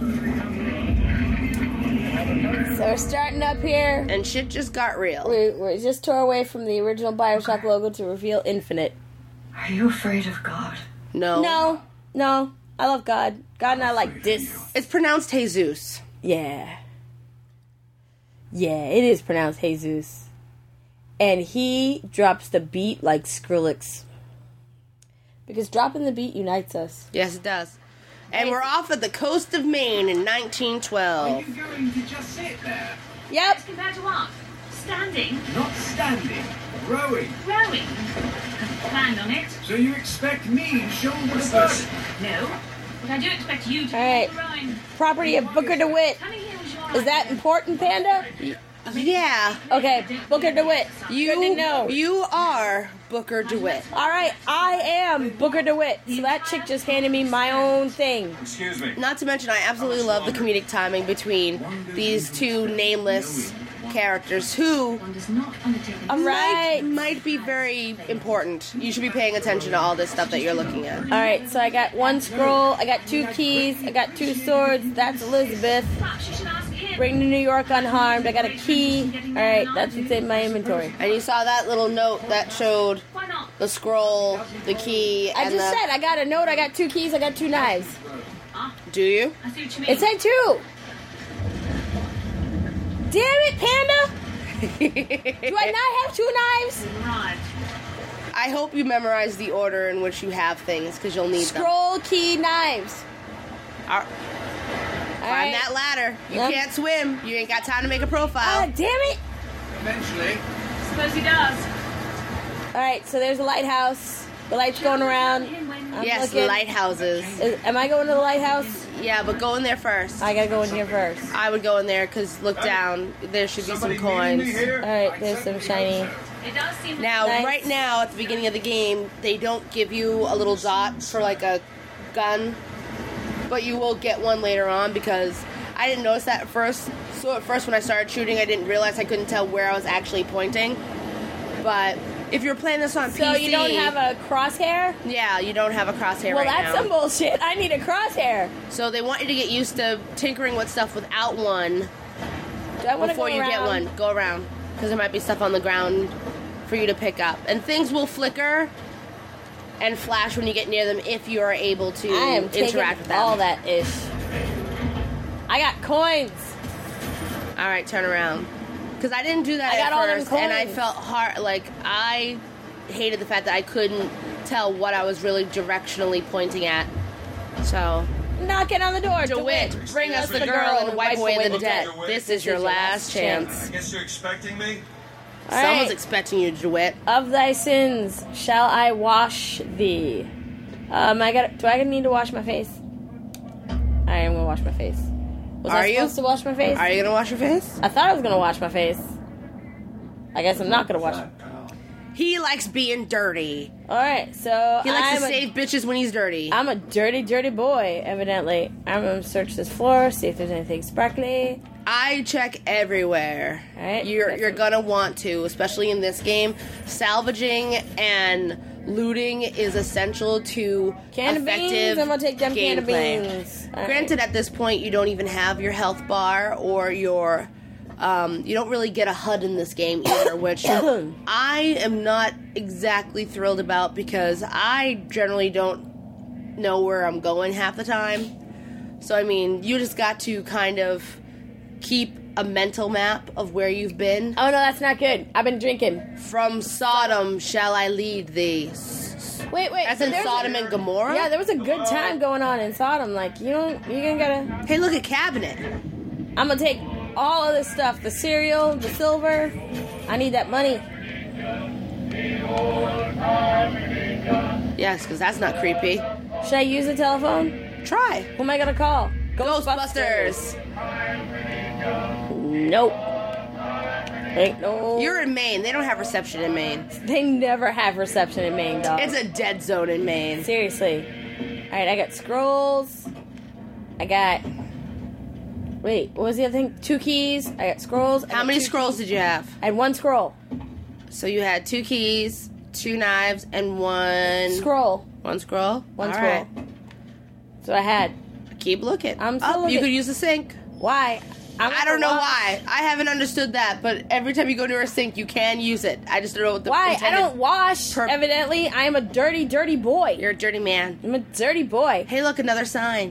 So we're starting up here. And shit just got real. We, we just tore away from the original Bioshock logo to reveal Infinite. Are you afraid of God? No. No, no. I love God. God and I like this. It's pronounced Jesus. Yeah. Yeah, it is pronounced Jesus. And he drops the beat like Skrillex. Because dropping the beat unites us. Yes, it does. And we're off at the coast of Maine in nineteen twelve. Are you going to just sit there? Yep. As compared to what? Standing? Not standing, rowing. Rowing? Planned on it? So you expect me to shoulder the burden? No. But I do expect you to All right. do the rowing. Property of Booker DeWitt. Coming here was your Is that important, Panda? Yeah. Okay, Booker DeWitt. You, Good to know. you are Booker DeWitt. All right, I am Booker DeWitt. So that chick just handed me my own thing. Excuse me. Not to mention, I absolutely love the comedic timing between these two nameless characters who one does not undertake an All right. might, might be very important. You should be paying attention to all this stuff that you're looking at. All right, so I got one scroll, I got two keys, I got two swords. That's Elizabeth. Perhaps you should ask him. Bring to New York unharmed. I got a key. All right, that's what's in my inventory. And you saw that little note that showed Why not? the scroll, the key, I and just the... said I got a note, I got two keys, I got two knives. Do you? I see what you mean. It said two. Damn it, Panda! Do I not have two knives? Right. I hope you memorize the order in which you have things, because you'll need them. Scroll, key, knives. All- All Climb right. that ladder. You Yep. can't swim. You ain't got time to make a profile. Ah, damn it! Eventually. Suppose he does. All right, so there's a lighthouse. The light's going around. I'm yes, looking. lighthouses. Is, am I going to the lighthouse? Yeah, but go in there first. I gotta go in here first. I would go in there because look down. There should be some Somebody needing me coins. here? All right, there's some shiny. It does seem Now, Nice. right now, at the beginning of the game, they don't give you a little dot for like a gun, but you will get one later on because I didn't notice that at first. So at first, when I started shooting, I didn't realize I couldn't tell where I was actually pointing. But if you're playing this on So P C, you don't have a crosshair? yeah, you don't have a crosshair Well, right that's now. some bullshit. I need a crosshair. So they want you to get used to tinkering with stuff without one Do I want to go before you around? get one. Go around because there might be stuff on the ground for you to pick up, and things will flicker and flash when you get near them if you are able to I am taking interact with them. all that ish. I got coins. All right, turn around. Because I didn't do that I got at all them first, and I coins. felt hard. Like I hated the fact that I couldn't tell what I was really directionally pointing at. So, Knocking on the door. DeWitt, bring us the girl and wipe away the debt. This is your last chance. I guess you're expecting me? All Someone's right. expecting you, DeWitt. Of thy sins shall I wash thee. Um, I got. Do I need to wash my face? I am gonna wash my face. Was Are I you? supposed to wash my face? Are you gonna wash your face? I thought I was gonna wash my face. I guess I'm not gonna wash. He likes being dirty. All right, so He likes I'm to a, save bitches when he's dirty. I'm a dirty, dirty boy. Evidently, I'm gonna search this floor, see if there's anything sparkly. I check everywhere. Alright, You're that's you're a- gonna want to, especially in this game. Salvaging and looting is essential to Can of effective beans. I'm gonna take them can of gameplay. beans. All right. Granted, at this point, you don't even have your health bar or your. Um, you don't really get a H U D in this game either, which I am not exactly thrilled about because I generally don't know where I'm going half the time. So, I mean, you just got to kind of keep a mental map of where you've been. Oh no, that's not good. I've been drinking. From Sodom shall I lead thee. Wait, wait. As so in there's Sodom a, and Gomorrah? Yeah, there was a good time going on in Sodom. Like you don't, you gonna gotta. Hey, look at cabinet. I'm gonna take all of this stuff, the cereal, the silver. I need that money. Yes, because that's not creepy. Should I use the telephone? Try. Who am I gonna call? Ghostbusters. Nope. Ain't no. You're in Maine. They don't have reception in Maine. They never have reception in Maine, dog. It's a dead zone in Maine. Seriously. All right, I got scrolls. I got. Wait, what was the other thing? Two keys. I got scrolls. I How got many two scrolls keys. did you have? I had one scroll. So you had two keys, two knives, and one Scroll. One scroll. One All scroll. right. So I had. Keep looking. I'm still oh, looking. you could use the sink. Why? I'm I don't know why. I haven't understood that, but every time you go near a sink, you can use it. I just don't know what the Why? I intended- don't wash. per- Evidently, I am a dirty, dirty boy. You're a dirty man. I'm a dirty boy. Hey, look, another sign.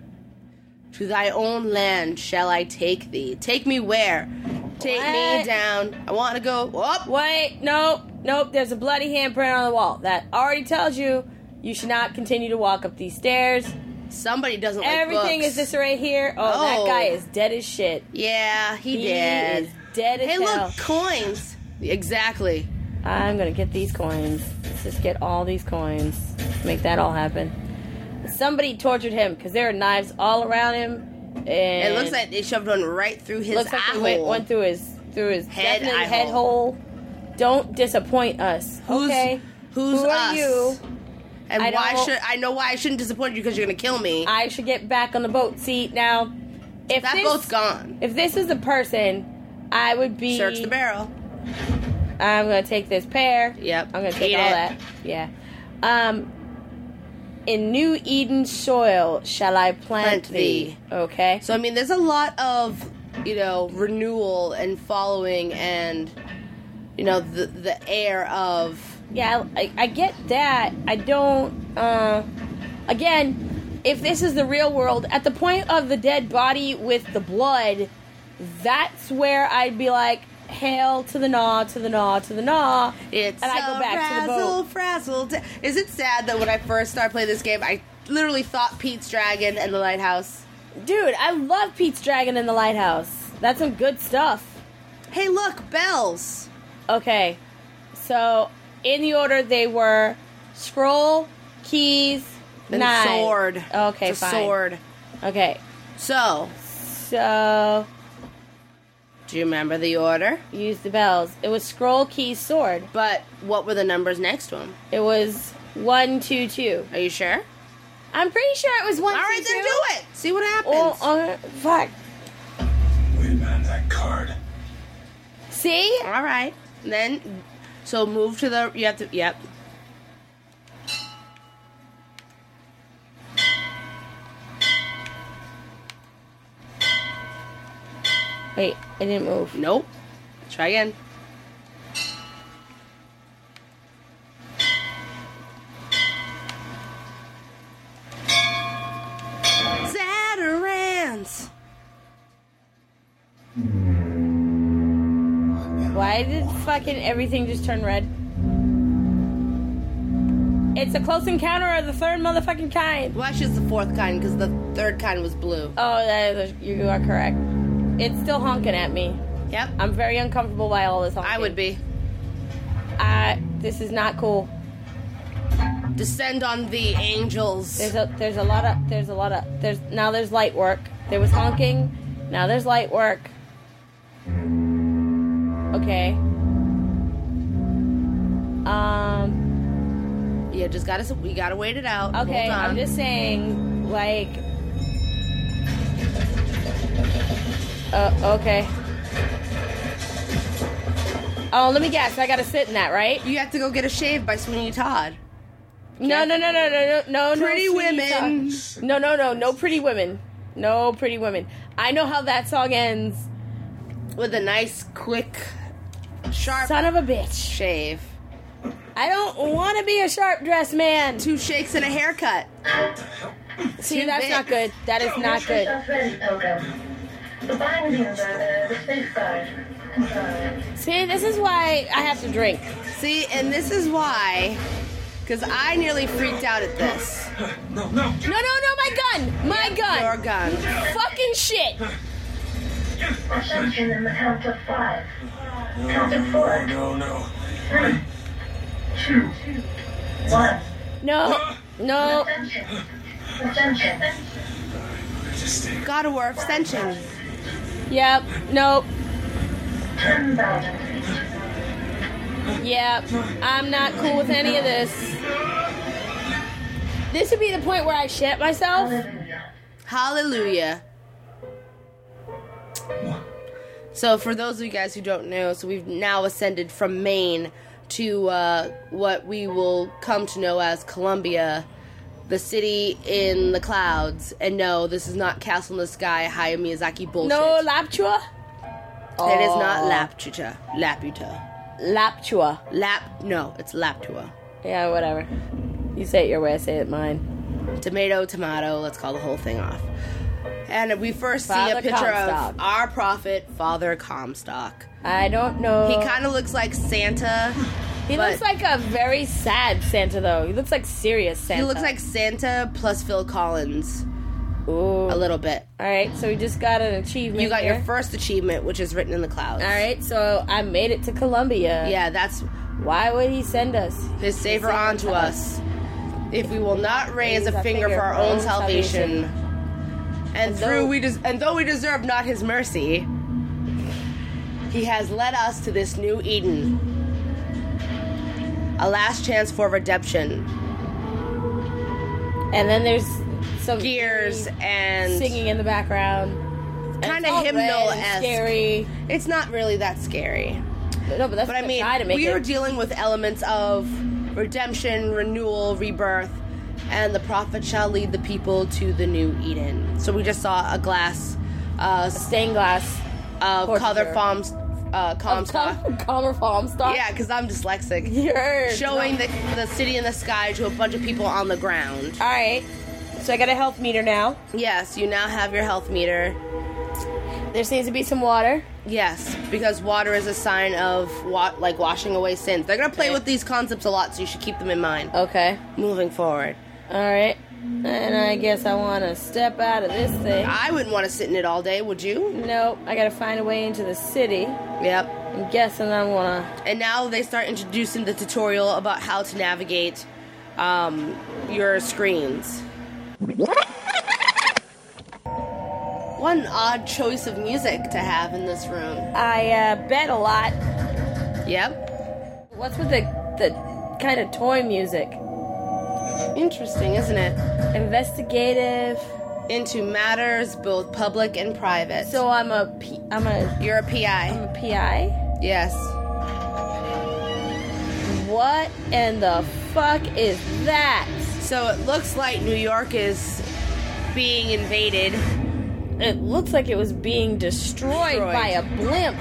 To thy own land shall I take thee. Take me where? Take me What? down. I want to go up. Wait, nope, nope. There's a bloody handprint on the wall that already tells you you should not continue to walk up these stairs. Somebody doesn't like Everything books. is this right here. Oh, Oh. that guy is dead as shit. Yeah, he, He did. is dead as Hey, hell. look, coins. Exactly. I'm gonna get these coins. Let's just get all these coins. Let's make that all happen. Somebody tortured him because there are knives all around him. And It looks like they shoved one right through his looks like eye they went, hole. went through his through his Head definite eye head hole. hole. Don't disappoint us, Who's- okay? who's Who are us? you? And I why don't- should I know why I shouldn't disappoint you because you're gonna kill me? I should get back on the boat seat now. If that this, boat's gone. If this was a person, I would be. Search the barrel. I'm gonna take this pear. Yep. I'm gonna take Eat all it. that. Yeah. Um. In New Eden soil shall I plant, Plant thee. thee. Okay. So I mean, there's a lot of you know renewal and following, and you know the the air of Yeah, I, I get that. I don't. Uh. Again, if this is the real world, at the point of the dead body with the blood, that's where I'd be like, hail to the gnaw, to the gnaw, to the gnaw. it's And I go a back to the razzle boat. frazzle. da- Is it sad that when I first started playing this game, I literally thought Pete's Dragon and the Lighthouse? Dude, I love Pete's Dragon in the Lighthouse. That's some good stuff. Hey, look, bells. Okay, so in the order they were scroll, keys, And knife. sword. Okay, it's a fine. sword. Okay, So, so do you remember the order? use the bells. It was scroll, keys, sword. But what were the numbers next to them? It was one, two, two. Are you sure? I'm pretty sure it was one, All two, right, then two. do it. See what happens. Well, uh, fuck. Wait a minute, that card. See? All right. Then, so move to the. You have to. Yep. Wait, it didn't move. Nope. Try again. Zatarans. Why did fucking everything just turn red? It's a close encounter of the third motherfucking kind. Well, actually, it's the fourth kind because the third kind was blue. Oh, that is, you are correct. It's still honking at me. Yep. I'm very uncomfortable by all this honking. I would be. I, this is not cool. Descend on the angels. There's a there's a lot of there's a lot of there's now there's light work. There was honking. Now there's light work. Okay. Um. Yeah, just gotta. We gotta wait it out. Okay. Hold on. I'm just saying, like. Uh. Okay. Oh, let me guess. I gotta sit in that, right? You have to go get a shave by Sweeney Todd. No, no, no, no, no, no, no. Pretty no, women. sweetie. No, no, no, no pretty women. No pretty women. I know how that song ends. With a nice, quick, sharp Son of a bitch. shave. I don't want to be a sharp dressed man. Two shakes and a haircut. See, too that's big. not good. That is not good. ready, Pilgrim. The bindings are the, the safeguard. Uh, See, this is why I have to drink. See, and this is why, because I nearly freaked out at this. No, no. No, no, no, my gun! My gun! Your gun. Fucking shit! Ascension in the count of five. Count of four. No, no. Three. Two. One. No, no. Ascension. Ascension. Just stay. God of War Ascension. Yep, nope. Ten thousand feet. Yep. I'm not cool with any of this. This would be the point where I shit myself. Hallelujah. Hallelujah. So for those of you guys who don't know, so we've now ascended from Maine to uh, what we will come to know as Columbia, the city in the clouds. And no, this is not Castle in the Sky, Hayao Miyazaki bullshit. No Laptua? It is not Laputa. Laputa. Laptua. Lap. No, it's Laptua. Yeah, whatever. You say it your way, I say it mine. Tomato, tomato. Let's call the whole thing off. And we first see Father a picture Comstock. of our prophet, Father Comstock. I don't know. He kind of looks like Santa. He but looks like a very sad Santa, though. He looks like serious Santa. He looks like Santa plus Phil Collins. Ooh. A little bit. All right, so we just got an achievement. You got here. your first achievement, which is written in the clouds. All right, so I made it to Columbia. Yeah, that's Why would he send us? his savor His onto savor us. If we will not raise a finger for our own salvation, and And through though- we des- and though we deserve not his mercy, he has led us to this new Eden, a last chance for redemption. And then there's some Gears and singing in the background. kind It's of all red and hymnal-esque. Scary. It's not really that scary. No, but that's But what I mean, try to make we it. are dealing with elements of redemption, renewal, rebirth, and the prophet shall lead the people to the new Eden. So we just saw a glass uh, stained glass. of portraiture. Color Farms uh, Comstock. Calmer Farm stock. Yeah, because I'm dyslexic. You're Showing the, the city in the sky to a bunch of people on the ground. All right. So I got a health meter now. Yes, you now have your health meter. There seems to be some water. Yes, because water is a sign of wa- like washing away sins. They're gonna play Okay. with these concepts a lot, so you should keep them in mind Okay. moving forward. All right. And I guess I want to step out of this thing. I wouldn't want to sit in it all day, would you? Nope. I got to find a way into the city. Yep. I'm guessing I want to. And now they start introducing the tutorial about how to navigate um, your screens. What an odd choice of music to have in this room. I uh, bet a lot. Yep. What's with the the kind of toy music? Interesting, isn't it? Investigative. Into matters both public and private. So I'm a P, I'm a You're a P I. I'm a P I. Yes. What in the fuck is that? So it looks like New York is being invaded. It looks like it was being destroyed, Destroyed. by a blimp.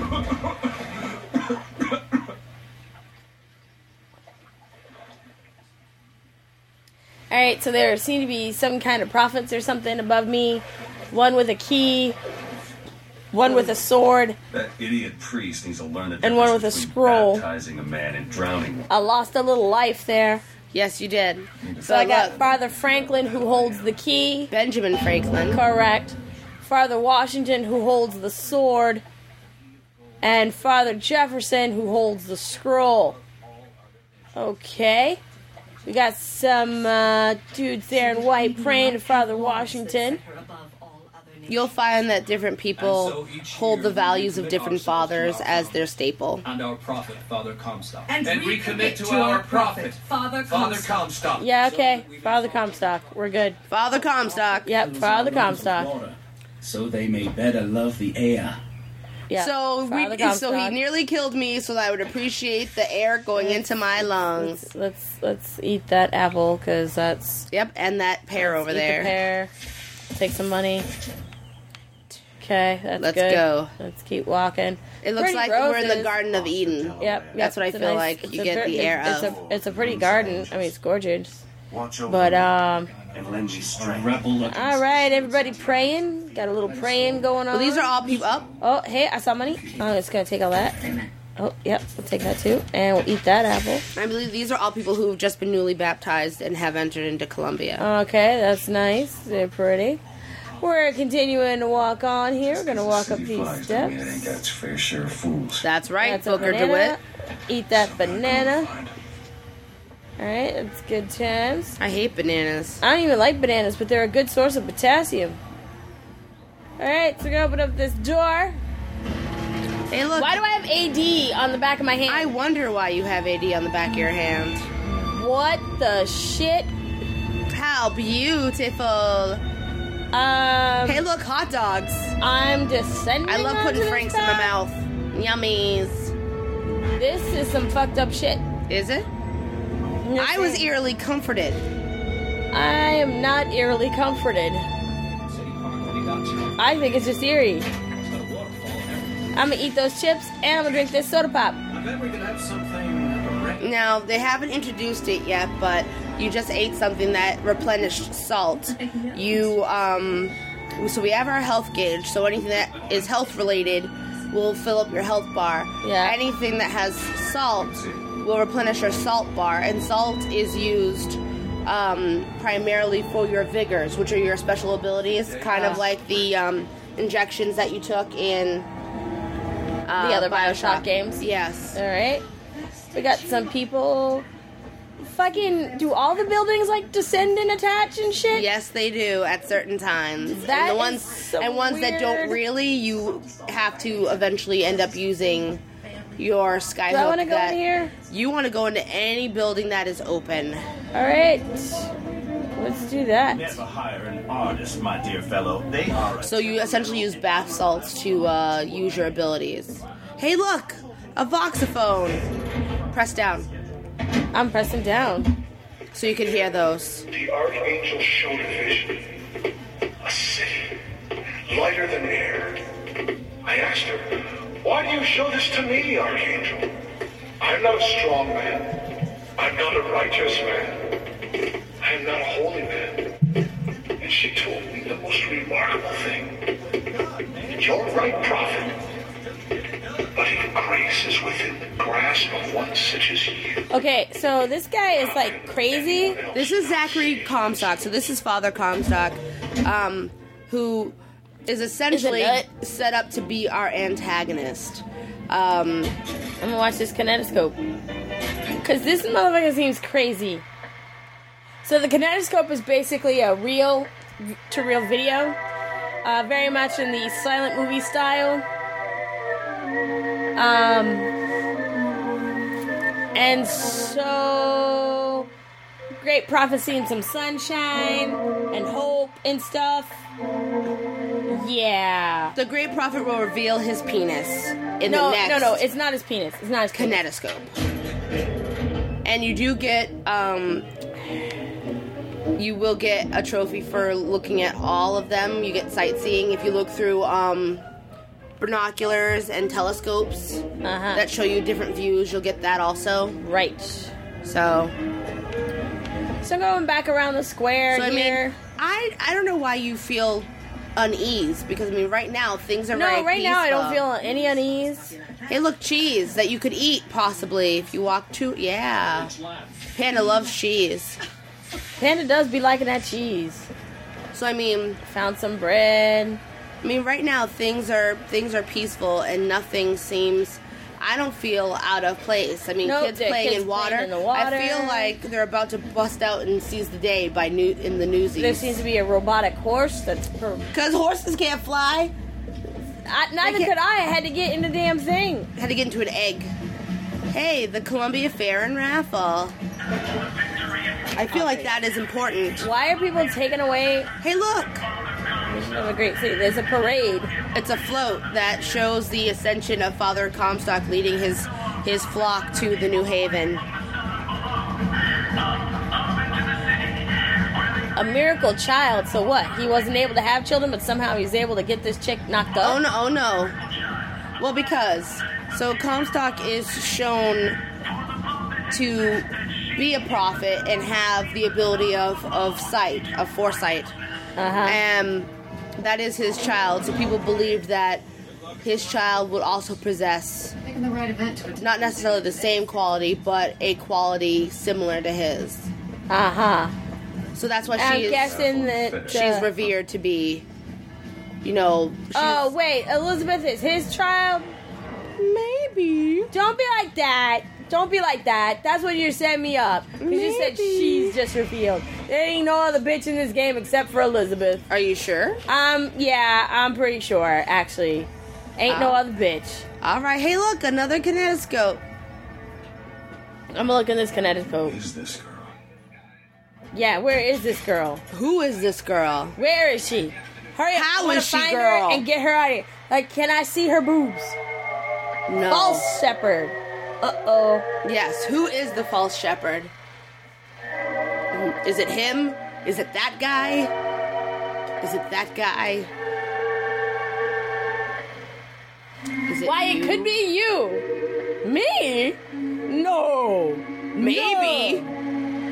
Alright, so there seem to be some kind of prophets or something above me. One with a key, one with a sword. That idiot priest needs to learn the And one difference with a between scroll. baptizing a man and drowning one. I lost a little life there. Yes, you did. So I got look, Father Franklin, who holds the key. Benjamin Franklin. Correct. Father Washington, who holds the sword. And Father Jefferson, who holds the scroll. Okay. We got some uh, dudes there in white praying to Father Washington. You'll find that different people And so each hold year the we values of recommit different ourselves to fathers our as prophet. their staple. And our prophet, Father Comstock. And, And we commit to our prophet, Father Father Comstock. Comstock. Yeah, So okay. that we may Father follow Comstock. We're good. Father Comstock. Yep, Father Comstock. Water, so they may better love the air. Yeah. So Father we, so he Comstock. nearly killed me, so that I would appreciate the air going into my lungs. Let's, let's let's eat that apple because that's Yep, and that pear let's over eat there. The pear. Take some money. Okay, that's Let's good. go. Let's keep walking. It looks Pretty like we're in the roses. Garden of Eden. Yep, yep, That's what I it's a feel nice- like it's you a get ver- the air it's of. A, it's a pretty garden. I mean, it's gorgeous. Watch over But me um, and lend you A strength. rebel looking. all right, everybody praying. Got a little praying going on. Well, these are all people up. Oh, hey, I saw money. Oh, it's gonna take all that. Oh, yep, we'll take that too, and we'll eat that apple. I believe these are all people who have just been newly baptized and have entered into Columbia. Okay, that's nice. They're pretty. We're continuing to walk on here. We're gonna walk up City these flies don't mean it ain't steps. got its fair share of fools. That's right, That's a Booker banana. DeWitt. Eat that banana. All right, that's good times. I hate bananas. I don't even like bananas, but they're a good source of potassium. All right, so we're gonna open up this door. Hey, look. Why do I have A D on the back of my hand? I wonder why you have A D on the back of your hand. What the shit? How beautiful. Um, Hey, look, hot dogs. I'm descending. I love onto putting this Franks in my path. mouth. Yummies. This is some fucked up shit. Is it? I'm just I was saying. eerily comforted. I am not eerily comforted. City Park, what do you got you? I think it's just eerie. It's got a waterfall and everything. I'm gonna eat those chips and I'm gonna drink this soda pop. I bet we could have something ready. Now, they haven't introduced it yet, but you just ate something that replenished salt. You, um, so we have our health gauge, so anything that is health related will fill up your health bar. Yeah. Anything that has salt will replenish your salt bar, and salt is used um, primarily for your vigors, which are your special abilities, kind of like the um, injections that you took in uh, The other Bioshock games? Yes. Alright. We got some people. Fucking. Do all the buildings like descend and attach and shit? Yes, they do at certain times. That and the is ones so and ones that don't weird. really, you have to eventually end up using your skyhook. Do I want to go that in here? You want to go into any building that is open. Alright. Let's do that. Never hire an artist, my dear fellow. They are a So you essentially use bath salts to uh, use your abilities. Hey, look, a voxophone. Press down I'm pressing down. so you can hear those. The Archangel showed a vision. A city, lighter than air. I asked her, why do you show this to me, Archangel? I'm not a strong man. I'm not a righteous man. I am not a holy man. And she told me the most remarkable thing. You're right, prophet. But if grace is within the grasp of one such as you, Okay, so this guy is like crazy. This is Zachary Comstock. So this is Father Comstock, um, who is essentially nut. set up to be our antagonist. Um, I'm gonna watch this kinetoscope. Because this motherfucker seems crazy. So the kinetoscope is basically a real to real video. Uh, very much in the silent movie style. Um, and so great prophecy and some sunshine and hope and stuff. Yeah. the Great Prophet will reveal his penis in No, the next no, no. It's not his penis. It's not his penis. kinetoscope. And you do get, um, you will get a trophy for looking at all of them. You get sightseeing if you look through, um, binoculars and telescopes Uh-huh. that show you different views. You'll get that also. Right. So, So going back around the square so I here. mean, I I don't know why you feel unease, because I mean, right now things are no, very right now I don't peaceful. feel any unease. Hey, look, cheese that you could eat possibly if you walk to. Yeah, Panda loves cheese. Panda does be liking that cheese. So I mean, Found some bread. I mean, right now things are things are peaceful and nothing seems. I don't feel out of place. I mean, Nope, kids the playing kids in water. playing in the water. I feel like they're about to bust out and seize the day by new in the newsies. There seems to be a robotic horse that's. Per- Because horses can't fly. I, neither They can't- could I. I had to get in the damn thing. Had to get into an egg. Hey, the Columbia Fair and Raffle. I feel like that is important. Why are people taking away? Hey, look! Of a great city. There's a parade. It's a float that shows the ascension of Father Comstock leading his his flock to the New Haven. A miracle child. So what? He wasn't able to have children, but somehow he was able to get this chick knocked up. Oh no, oh no. Well, because so Comstock is shown to be a prophet and have the ability of, of sight, of foresight. Uh-huh. And that is his child. So people believed that his child would also possess Picking the right event to not necessarily the same quality, but a quality similar to his. Uh huh. So that's why I'm she is, guessing that she's uh, revered to be, you know. She's, Oh wait, Elizabeth is his child. maybe. Don't be like that. Don't be like that. That's when you're setting me up. Because you said Maybe. she's just revealed. There ain't no other bitch in this game except for Elizabeth. Are you sure? Um, yeah, I'm pretty sure, actually. Ain't no Oh. other bitch. All right. Hey, look, another kinetoscope. I'm gonna look in this kinetoscope. Is this girl? Yeah, where is this girl? Who is this girl? Where is she? Hurry up! How I wanna is she, find girl? her and get her out of here. Like, can I see her boobs? No. False shepherd. Uh oh. Yes, who is the false shepherd? Is it him? Is it that guy? Is it that guy? Is it Why, you? it could be you. Me? No. Maybe. No.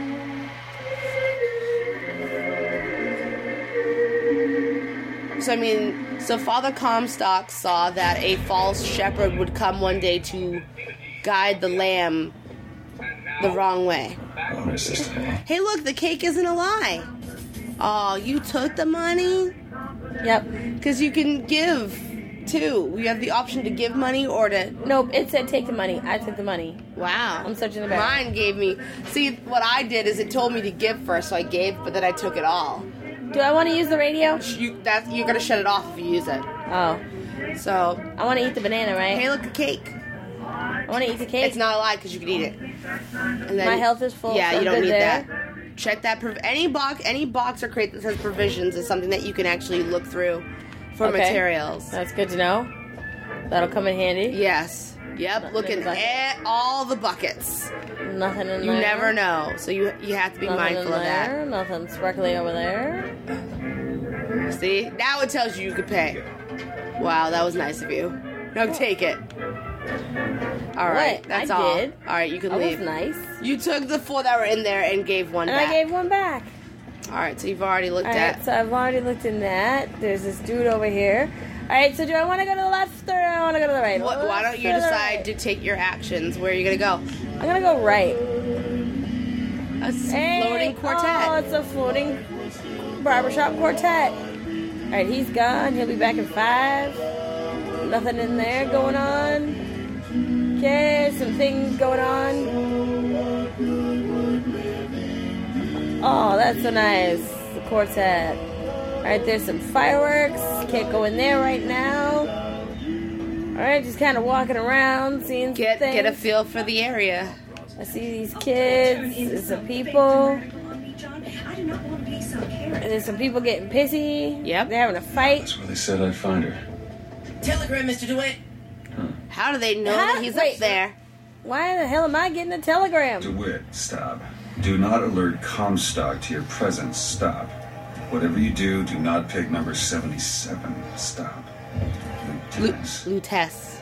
So, I mean, so Father Comstock saw that a false shepherd would come one day to guide the lamb the wrong way. Oh, my sister. Hey, look, the cake isn't a lie. Oh, you took the money? Yep. Because you can give, too. You have the option to give money or to... Nope, it said take the money. I took the money. Wow. I'm searching the back. Mine gave me... See, what I did is it told me to give first, so I gave, but then I took it all. Do I want to use the radio? You, that, you're going to shut it off if you use it. Oh. So, I want to eat the banana, right? hey, look, a cake. I want to eat the cake. It's not a lie because you can eat it. And then, My health is full. Yeah, so you don't I'm good need there. that. Check that. Prov- any box, any box or crate that says provisions is something that you can actually look through for Okay. materials. That's good to know. That'll come in handy. Yes. Yep. Nothing Look in at the bucket. e- all the buckets. Nothing in You there. never know, so you you have to be Nothing mindful in of that. there. Nothing sparkly over there. See, now it tells you you could pay. Wow, that was nice of you. No, take it. All right, What? that's I all. did. All right, you can That leave. was nice. You took the four that were in there and gave one And back. I gave one back. All right, so you've already looked All at. right, so I've already looked in that. There's this dude over here. All right, so do I want to go to the left or do I want to go to the right? What, why Left don't you or the decide right? to take your actions? Where are you gonna go? I'm gonna go right. A s- Hey, floating quartet. Oh, it's a floating barbershop quartet. All right, he's gone. He'll be back in five. Nothing in there going on. Okay, some things going on. Oh, that's so nice. The quartet. All right, there's some fireworks. Can't go in there right now. All right, just kind of walking around, seeing some Get things. get a feel for the area. I see these kids. There's some people. And there's some people getting pissy. Yep. They're having a fight. That's where they said I'd find her. Telegram, Mister DeWitt. How do they know Huh? that he's Wait. up there? Why the hell am I getting a telegram? DeWitt, stop. Do not alert Comstock to your presence. Stop. Whatever you do, do not pick number seventy-seven. Stop. Lu- Lieutenants. Lutess.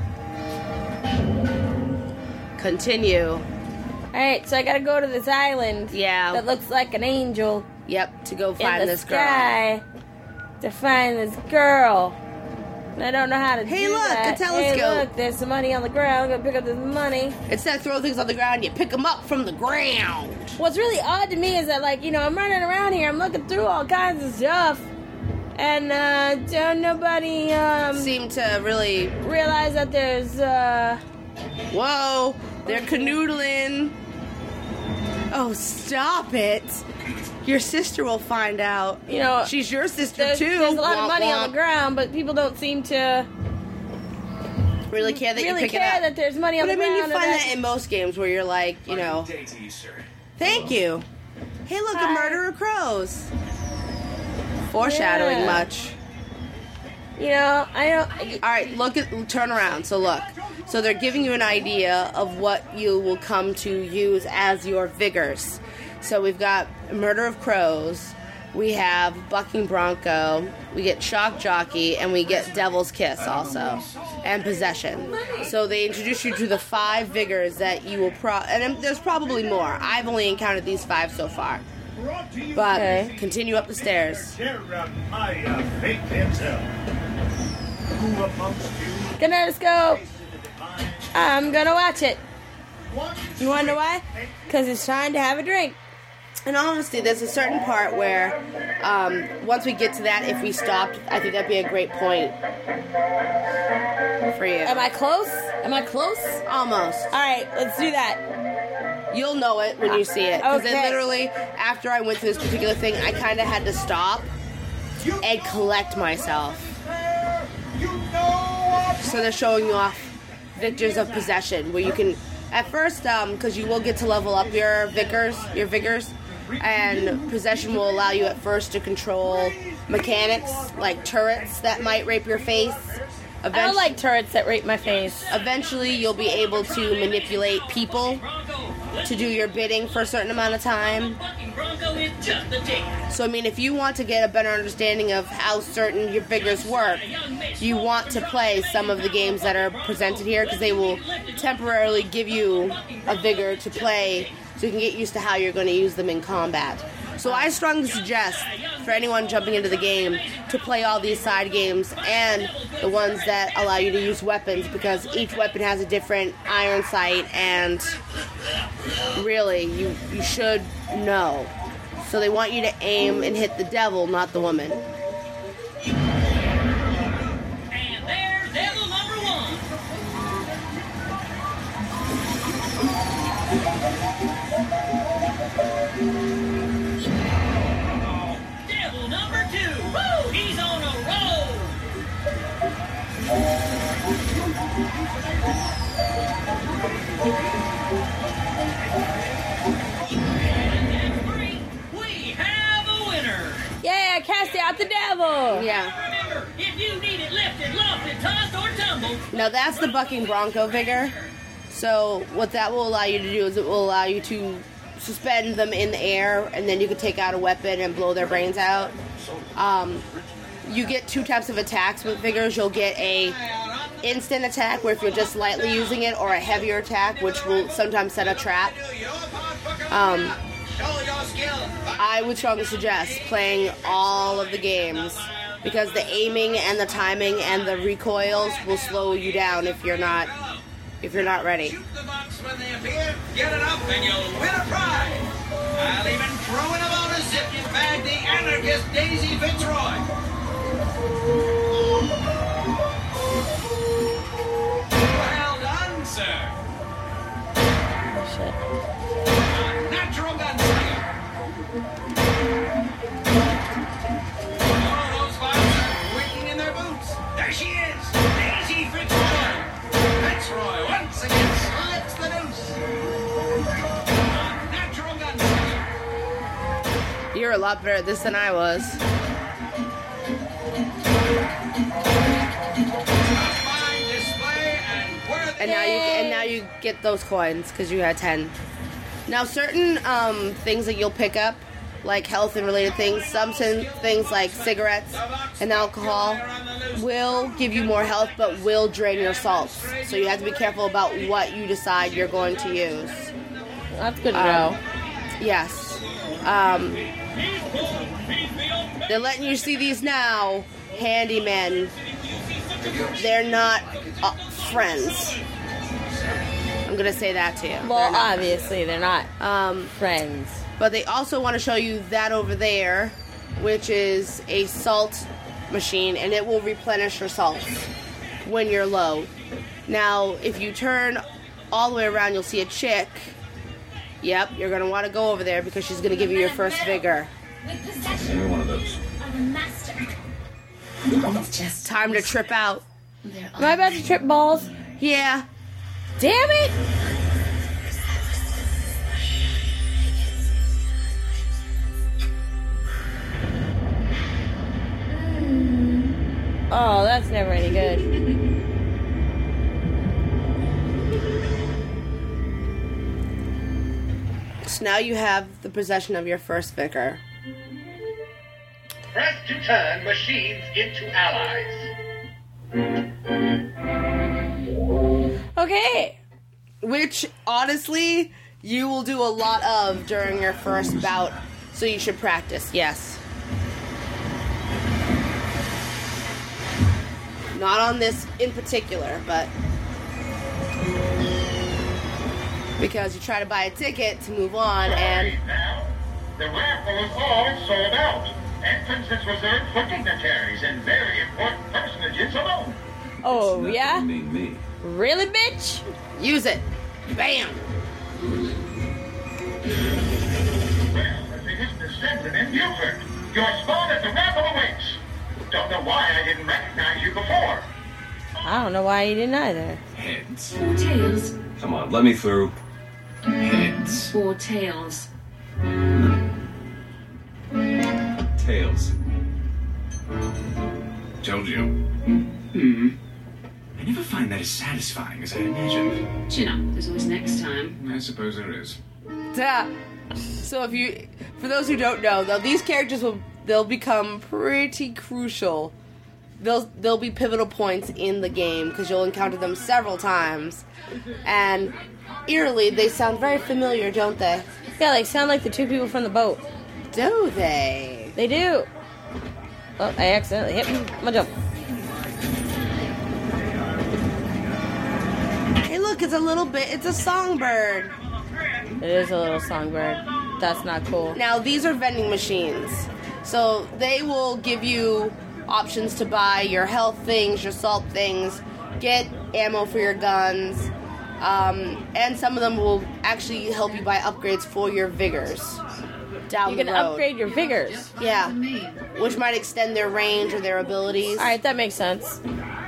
Continue. Alright, so I gotta go to this island Yeah. that looks like an angel Yep. To go in find the this girl. sky to find this girl. And I don't know how to Hey, do look, a that. telescope. Hey, look, there's some money on the ground. I'm gonna pick up this money. Instead of throwing things on the ground, you pick them up from the ground. What's really odd to me is that, like, you know, I'm running around here, I'm looking through all kinds of stuff, and uh, don't nobody um, Seem to really. realize that there's uh, Whoa! They're canoodling. Oh, stop it! Your sister will find out. you know, She's your sister there's, too. there's a lot Womp of money on womp. the ground, but people don't seem to Really care that really you pick care it up. that there's money on But I the mean, you ground. find and that in most games where you're like, you know, Day to you, sir. thank you. Hey, look, Hi. a murder of crows. Foreshadowing Yeah. much. you know, I don't. All right, look at turn around. So look, so they're giving you an idea of what you will come to use as your vigors. So we've got murder of crows, we have bucking bronco, we get shock jockey, and we get devil's kiss also, and possession. So they introduce you to the five vigors that you will pro. And there's probably more. I've only encountered these five so far. But Okay. continue up the stairs. Jeremiah fake intel. Who amongst you Gonna go. I'm gonna watch it. You wanna know why? Because it's trying to have a drink. In honesty, there's a certain part where, um, once we get to that, if we stopped, I think that'd be a great point for you. Am I close? Am I close? Almost. All right, let's do that. You'll know it when you see it. Because Okay. literally, after I went through this particular thing, I kind of had to stop and collect myself. So they're showing you off victors of possession, where you can, at first, um, because you will get to level up your vigors, your vigors. And possession will allow you at first to control mechanics like turrets that might rape your face. I don't like turrets that rape my face. Eventually, you'll be able to manipulate people to do your bidding for a certain amount of time. So, I mean, if you want to get a better understanding of how certain your figures work, you want to play some of the games that are presented here, because they will temporarily give you a vigor to play so you can get used to how you're going to use them in combat. So I strongly suggest for anyone jumping into the game to play all these side games and the ones that allow you to use weapons, because each weapon has a different iron sight, and really, you, you should know. So they want you to aim and hit the devil, not the woman. And there's devil number one. Devil number two. Woo! He's on a roll. And that's three. We have a winner. Yeah, cast out the devil. Yeah. Remember, if you need it lifted, lofted, tossed, or tumbled, Now that's the bucking bronco vigor. So what that will allow you to do is it will allow you to suspend them in the air, and then you can take out a weapon and blow their brains out. Um, you get two types of attacks with vigors. You'll get a instant attack, where if you're just lightly using it, or a heavier attack, which will sometimes set a trap. Um, I would strongly suggest playing all of the games, because the aiming and the timing and the recoils will slow you down if you're not if you're not ready. shoot the bucks when they appear, get it up, and you'll win a prize. I'll even throw in a bonus if you bag the anarchist Daisy Fitzroy. Well done, sir. Shit. A natural gunslinger. Oh, those bots are winking in their boots. There she is, Daisy Fitzroy. Fitzroy once again slits the noose. A natural gunslinger. You're a lot better at this than I was. A fine display and worth And now you and now you get those coins because you had ten. Now certain um, things that you'll pick up, like health and related things, some sin- things like cigarettes and alcohol, will give you more health but will drain your salts. So you have to be careful about what you decide you're going to use. That's good to Um, know. Yes. Um, they're letting you see these now, handymen. They're not uh, friends. I'm gonna say that to you. Well, They're not. obviously, they're not Um, friends. but they also want to show you that over there, which is a salt machine, and it will replenish your salts when you're low. Now, if you turn all the way around, you'll see a chick. Yep, you're going to want to go over there because she's going to give you your first vigor. With Give possession me one of those. of a master. It's just Time to trip out. their Am I about to trip balls? Yeah. Damn it! Oh, that's never any good. So now you have the possession of your first vigor. Press to turn machines into allies. Okay. Which, honestly, you will do a lot of during your first bout. So you should practice, yes. Not on this in particular, but because you try to buy a ticket to move on, and Now, the raffle is all sold out. Entrance is reserved for dignitaries and very important personages alone. Oh, Nothing yeah? to mean me. Really, bitch? use it. Bam! Well, the biggest descendant in Buford. Your spot at the raffle awaits. Don't know why I didn't recognize you before. I don't know why you didn't either. Heads. Four tails. Come on, let me through. Heads. Four tails. Tails. Told you. Hmm. I never find that as satisfying as I imagined. You know, there's always next time. I suppose there is. Yeah. So if you, for those who don't know, though, these characters will they'll become pretty crucial. They'll they'll be pivotal points in the game because you'll encounter them several times, and eerily they sound very familiar, don't they? Yeah, they sound like the two people from the boat. Do they? They do. Oh, I accidentally hit my jump. Hey, look, it's a little bit. It's a songbird. It is a little songbird. That's not cool. Now these are vending machines, so they will give you options to buy your health things, your salt things, get ammo for your guns, um, and some of them will actually help you buy upgrades for your vigors down You the can road. upgrade your vigors. Yeah, which might extend their range or their abilities. All right, that makes sense.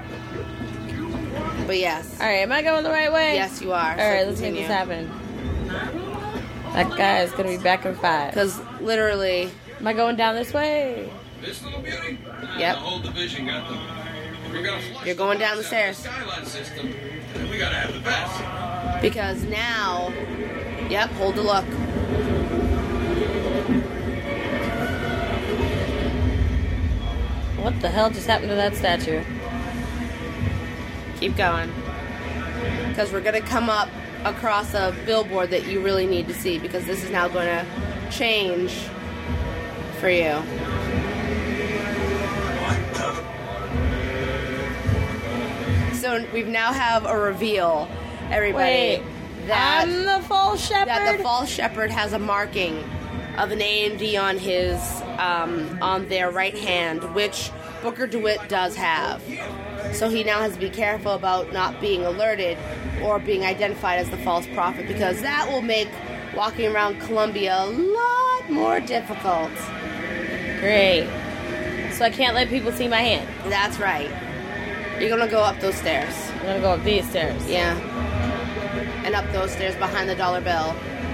But yes. All right, am I going the right way? Yes, you are. All so right, let's make continue. this happen. That guy is gonna be back in five. Because literally, am I going down this way? This little beauty? Yep. The whole division got them. We're gonna flush You're going down the out stairs. Skyline system. And we gotta have the best. because now, yep, hold the look. What the hell just happened to that statue? Keep going. Because we're going to come up across a billboard that you really need to see, because this is now going to change for you. So we now have a reveal, everybody. Wait, that I'm the false shepherd? That the false shepherd has a marking of an A M D on his, um, on their right hand, which Booker DeWitt does have. So he now has to be careful about not being alerted or being identified as the false prophet, because that will make walking around Columbia a lot more difficult. Great. So I can't let people see my hand. That's right. You're gonna go up those stairs. I'm gonna go up these stairs. Yeah. And up those stairs behind the dollar bill.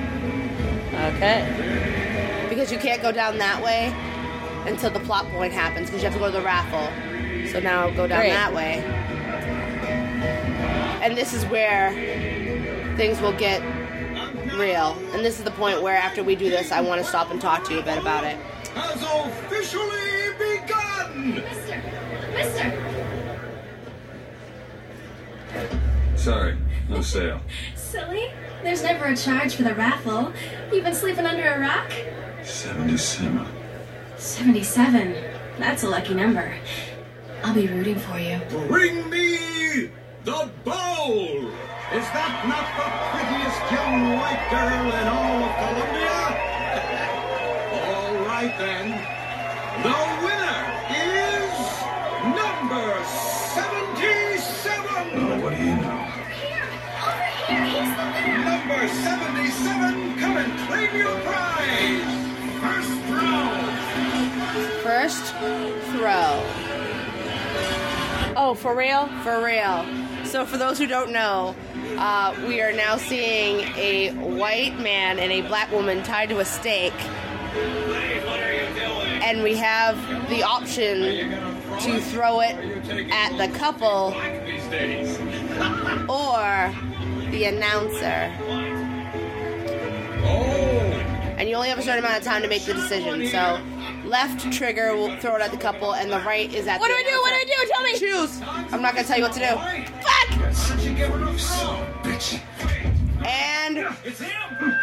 Okay. Because you can't go down that way until the plot point happens, because you have to go to the raffle. So now go down Great. that way. And this is where things will get real. And this is the point where after we do this, I want to stop and talk to you a bit about it. Has officially begun! Mister! Mister! Sorry, no sale. Silly? There's never a charge for the raffle. You've been sleeping under a rock? seventy-seven. seventy-seven. That's a lucky number. I'll be rooting for you. Bring me the bowl! Is that not the prettiest young white girl in all of Columbia? All right then. The winner is number seventy-seven! Oh, what do you know? Here! Over here! He's the winner! Number seventy-seven, come and claim your prize! First round! First throw. Oh, for real? For real. So for those who don't know, uh, we are now seeing a white man and a black woman tied to a stake. And we have the option to throw it at the couple or the announcer. And you only have a certain amount of time to make the decision. So left trigger will throw it at the couple, and the right is at What the do I do? What do I do? Tell me! Choose. I'm not gonna tell you what to do. Fuck! Bitch. And It's him!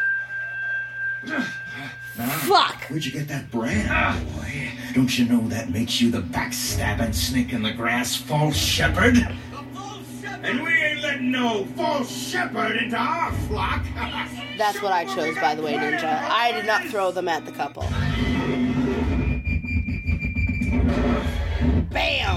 Fuck! Where'd you get that brand, boy? Don't you know that makes you the backstabbing snake in the grass false shepherd? And we ain't letting no false shepherd into our flock. that's what I chose, by the way, Ninja. I did not throw them at the couple. Bam!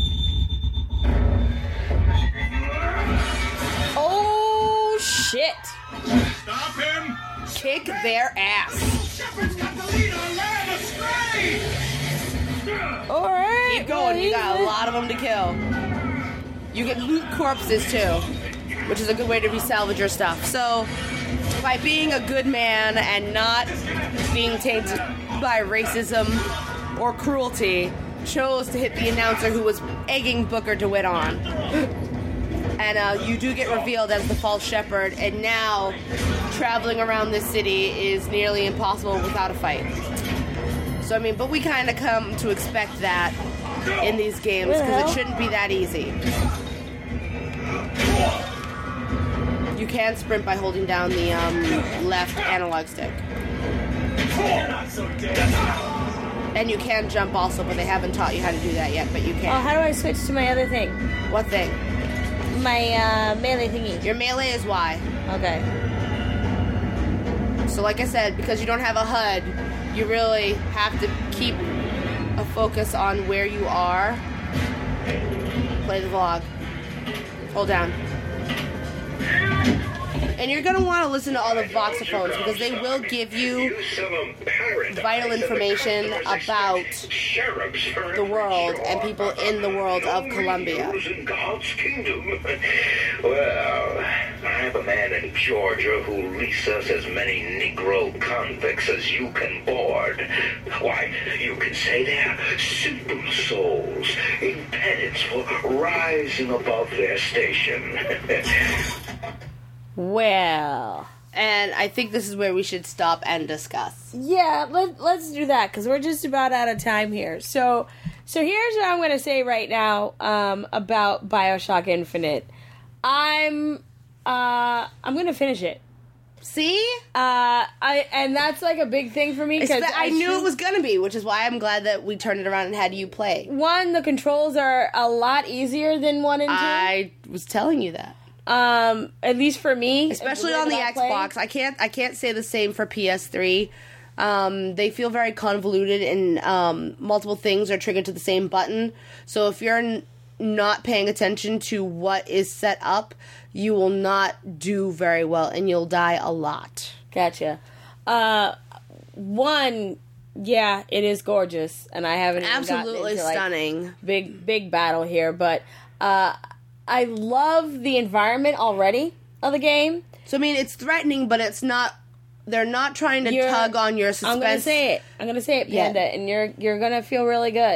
Oh, shit! Stop him! Kick their ass. Shepherd's got the lead on land astray! Alright. Keep going. You got a lot of them to kill. You get loot corpses too, which is a good way to resalvage your stuff. So, by being a good man and not being tainted by racism or cruelty, chose to hit the announcer who was egging Booker DeWitt on. And uh, you do get revealed as the false shepherd, and now traveling around this city is nearly impossible without a fight. So, I mean, but we kind of come to expect that in these games, because it shouldn't be that easy. You can sprint by holding down the um, left analog stick. And you can jump also, but they haven't taught you how to do that yet, but you can. Oh, how do I switch to my other thing? What thing? My uh, melee thingy. Your melee is Y. Okay. So like I said, because you don't have a H U D, you really have to keep a focus on where you are. Play the vlog. Hold down. And you're going to want to listen to all the voxophones, because they will give you vital information about the world and people in the world of Columbia. Well, I have a man in Georgia who leases us as many Negro convicts as you can board. Why, you can say they're simple souls in penance for rising above their station. Well, and I think this is where we should stop and discuss. Yeah, let, let's do that, because we're just about out of time here. So, so here's what I'm going to say right now um, about BioShock Infinite. I'm, uh, I'm going to finish it. See? Uh, I and that's like a big thing for me, because I, I knew it was going to be, which is why I'm glad that we turned it around and had you play. One, the controls are a lot easier than one and two. I was telling you that. Um, at least for me, especially on the Xbox. I can't I can't say the same for P S three. Um, they feel very convoluted, and um, multiple things are triggered to the same button. So if you're n- not paying attention to what is set up, you will not do very well, and you'll die a lot. Gotcha. Uh, one, yeah, it is gorgeous, and I haven't even absolutely gotten into, stunning. Like, big big battle here, but uh. I love the environment already of the game. So, I mean, it's threatening, but it's not... They're not trying to you're, tug on your suspense. I'm going to say it. I'm going to say it, Panda, yeah. and you're you're going to feel really good.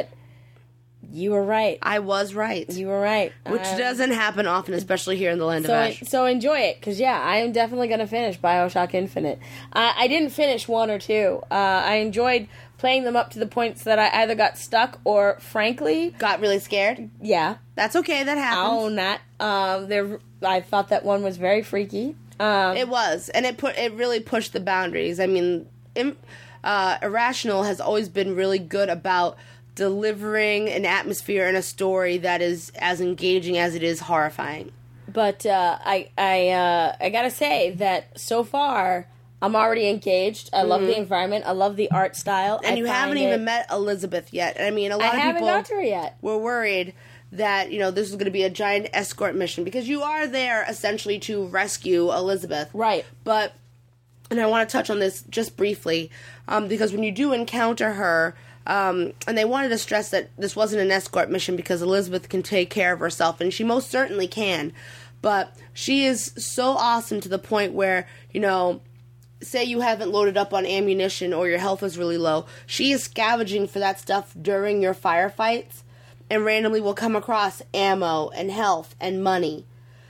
You were right. I was right. You were right. Which um, doesn't happen often, especially here in the Land so, of Ash. So enjoy it, because, yeah, I am definitely going to finish BioShock Infinite. Uh, I didn't finish one or two. Uh, I enjoyed playing them up to the points that I either got stuck or, frankly... Got really scared? Yeah. That's okay, that happens. I'll own that. Um, there, I thought that one was very freaky. Um, it was, and it put it really pushed the boundaries. I mean, im, uh, Irrational has always been really good about delivering an atmosphere and a story that is as engaging as it is horrifying. But uh, I, I, uh, I gotta say that so far, I'm already engaged. I mm-hmm. love the environment. I love the art style. And I you haven't it, even met Elizabeth yet. I mean, a lot I of haven't people got to her yet. were worried that, you know, this was going to be a giant escort mission, because you are there essentially to rescue Elizabeth. Right. But, and I want to touch on this just briefly, um, because when you do encounter her, um, and they wanted to stress that this wasn't an escort mission because Elizabeth can take care of herself, and she most certainly can. But she is so awesome to the point where, you know, say you haven't loaded up on ammunition or your health is really low, she is scavenging for that stuff during your firefights, and randomly will come across ammo and health and money.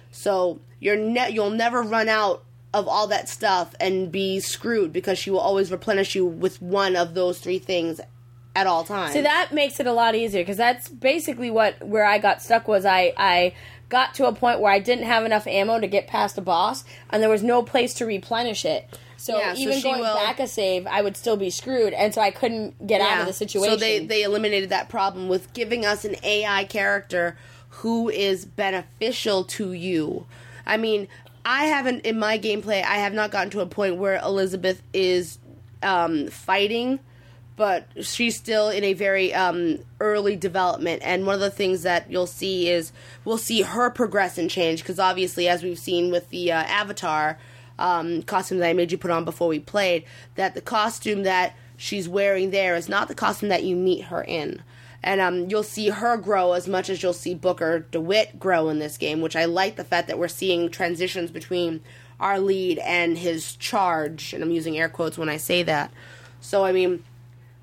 So you're ne- you'll never run out of all that stuff and be screwed, because she will always replenish you with one of those three things at all times. See, that makes it a lot easier, because that's basically what where I got stuck was I, I got to a point where I didn't have enough ammo to get past a boss, and there was no place to replenish it. So yeah, even so going will, back a save, I would still be screwed, and so I couldn't get yeah, out of the situation. So they, they eliminated that problem with giving us an A I character who is beneficial to you. I mean, I haven't, in my gameplay, I have not gotten to a point where Elizabeth is um, fighting, but she's still in a very um, early development, and one of the things that you'll see is, we'll see her progress and change, because obviously, as we've seen with the uh, Avatar Um, costume that I made you put on before we played, that the costume that she's wearing there is not the costume that you meet her in. And um, you'll see her grow as much as you'll see Booker DeWitt grow in this game, which I like the fact that we're seeing transitions between our lead and his charge, and I'm using air quotes when I say that. So, I mean,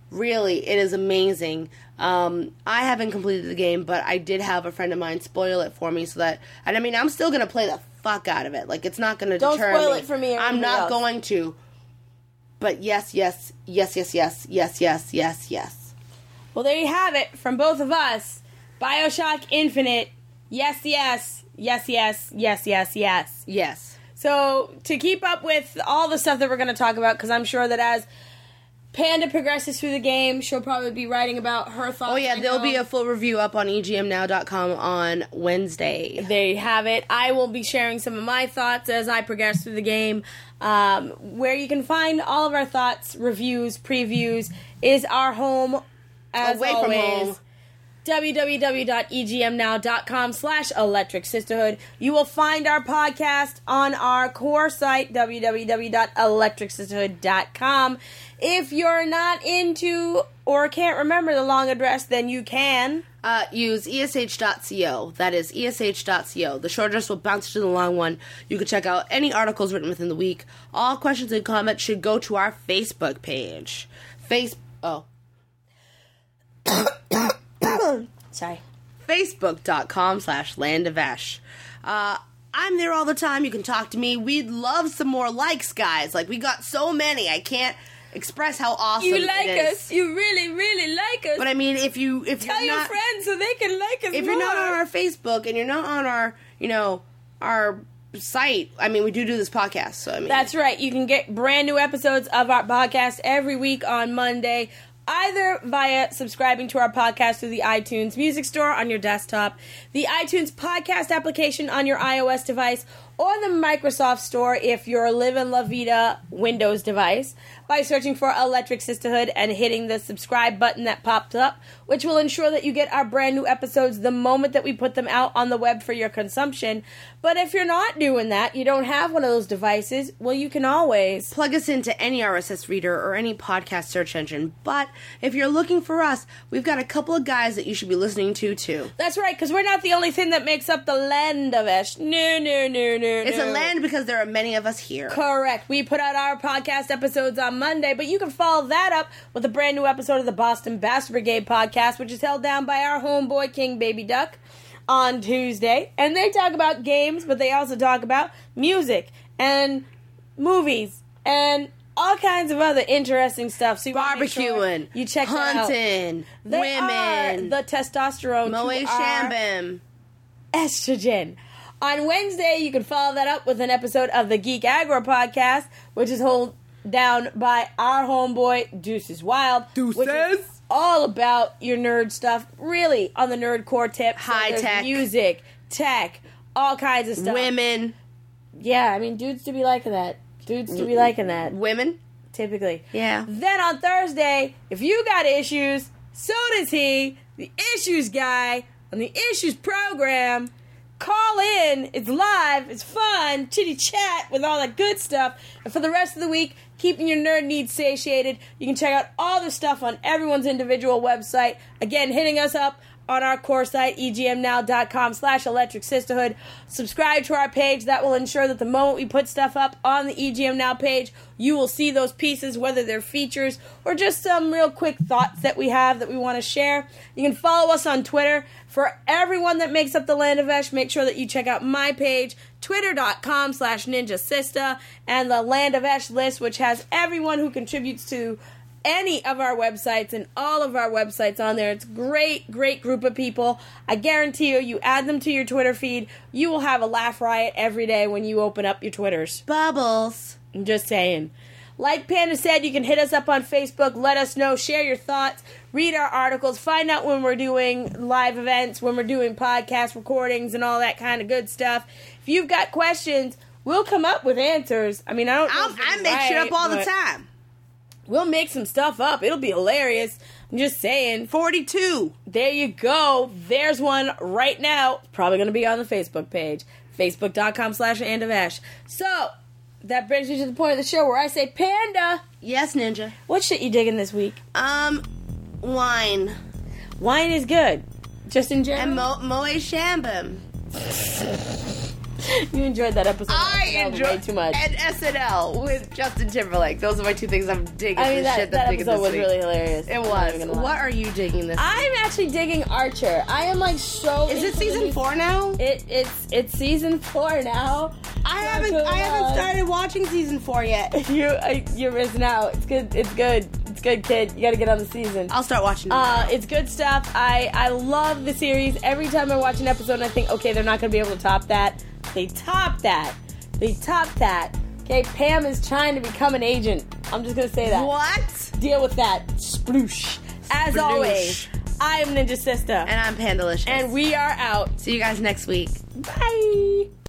Really, it is amazing. Um, I haven't completed the game, but I did have a friend of mine spoil it for me so that, and I mean, I'm still going to play the fuck out of it. Like, it's not going to deter me. Don't spoil it for me or I'm anybody not else. going to. But yes, yes, yes, yes, yes, yes, yes, yes, yes. Well, there you have it from both of us. BioShock Infinite. Yes, yes, yes, yes, yes, yes, yes. Yes. So, to keep up with all the stuff that we're going to talk about, because I'm sure that as Panda progresses through the game, she'll probably be writing about her thoughts. Oh, yeah, I there'll know. be a full review up on E G M now dot com on Wednesday. There you have it. I will be sharing some of my thoughts as I progress through the game. Um, where you can find all of our thoughts, reviews, previews is our home, as Away from always. home. www.egmnow.com slash electric sisterhood. You will find our podcast on our core site, w w w dot electric sisterhood dot com. If you're not into or can't remember the long address, then you can Uh, use E S H dot co. That is E S H dot co. The short address will bounce to the long one. You can check out any articles written within the week. All questions and comments should go to our Facebook page. Face... Oh. Sorry. Facebook.com slash Land of Ash. Uh, I'm there all the time. You can talk to me. We'd love some more likes, guys. Like, we got so many. I can't express how awesome You it like is. us. You really, really like us. But I mean, if you... if Tell you're your not, friends so they can like us If more. you're not on our Facebook and you're not on our, you know, our site, I mean, we do do this podcast, so I mean... That's right. You can get brand new episodes of our podcast every week on Monday, either via subscribing to our podcast through the iTunes Music Store on your desktop, the iTunes Podcast application on your iOS device, or the Microsoft Store if you're a Livin' La Vida Windows device, by searching for Electric Sisterhood and hitting the subscribe button that pops up, which will ensure that you get our brand new episodes the moment that we put them out on the web for your consumption. But if you're not doing that, you don't have one of those devices, well, you can always plug us into any R S S reader or any podcast search engine. But if you're looking for us, we've got a couple of guys that you should be listening to, too. That's right, because we're not the only thing that makes up the land of Ash. No, no, no, no, It's no. a land because there are many of us here. Correct. We put out our podcast episodes on Monday, but you can follow that up with a brand new episode of the Boston Bastard Brigade podcast, which is held down by our homeboy King Baby Duck on Tuesday. And they talk about games, but they also talk about music and movies and all kinds of other interesting stuff. So you wanna make sure Barbecuing, you check that out. hunting, They women, are the testosterone Moe to our Shambim. estrogen. On Wednesday, you can follow that up with an episode of the Geek Agro podcast, which is held down by our homeboy Deuces Wild. Deuces. Which is all about your nerd stuff, really on the nerd core tip. So High there's tech. music, tech, all kinds of stuff. Women. Yeah, I mean, dudes to be liking that. Dudes to be liking that. Women? Typically. Yeah. Then on Thursday, if you got issues, so does he, the issues guy, on the issues program. Call in. It's live. It's fun. Chitty chat with all that good stuff. And for the rest of the week, keeping your nerd needs satiated, you can check out all the stuff on everyone's individual website. Again, hitting us up on our core site, egmnow.com slash electric sisterhood. Subscribe to our page. That will ensure that the moment we put stuff up on the E G M Now page, you will see those pieces, whether they're features or just some real quick thoughts that we have that we want to share. You can follow us on Twitter. For everyone that makes up the Land of Esh, make sure that you check out my page, twitter.com slash ninja sista, and the Land of Esh list, which has everyone who contributes to any of our websites and all of our websites on there. It's a great, great group of people. I guarantee you, you add them to your Twitter feed, you will have a laugh riot every day when you open up your Twitters. Bubbles. I'm just saying. Like Panda said, you can hit us up on Facebook, let us know, share your thoughts, read our articles, find out when we're doing live events, when we're doing podcast recordings and all that kind of good stuff. If you've got questions, we'll come up with answers. I mean, I don't know I'll, if it's I make right, shit up all the but time. We'll make some stuff up. It'll be hilarious. I'm just saying. forty-two. There you go. There's one right now. It's probably going to be on the Facebook page. Facebook.com slash Land of Ash. So, that brings me to the point of the show where I say, Panda, Yes, Ninja. what shit you digging this week? Um, wine. Wine is good. Just in general. And Mo- Moe Shambim. You enjoyed that episode. I That was way enjoyed too much. And S N L with Justin Timberlake. Those are my two things I'm digging. I mean, the that, shit that I'm digging episode this was week. really hilarious. It I'm not was. even gonna lie. What are you digging this? I'm actually digging Archer. I am like so. Is it into season the new- four now? It it's it's season four now. I haven't. I haven't started watching season four yet. You uh, you're missing out. It's good. It's good. It's good, kid. You got to get on the season. I'll start watching. Uh, it's good stuff. I I love the series. Every time I watch an episode, I think, okay, they're not going to be able to top that. They top that. They top that. Okay, Pam is trying to become an agent. I'm just going to say that. What? Deal with that. Sploosh. As Sploosh. always, I am Ninja Sister. And I'm Pandalicious. And we are out. See you guys next week. Bye.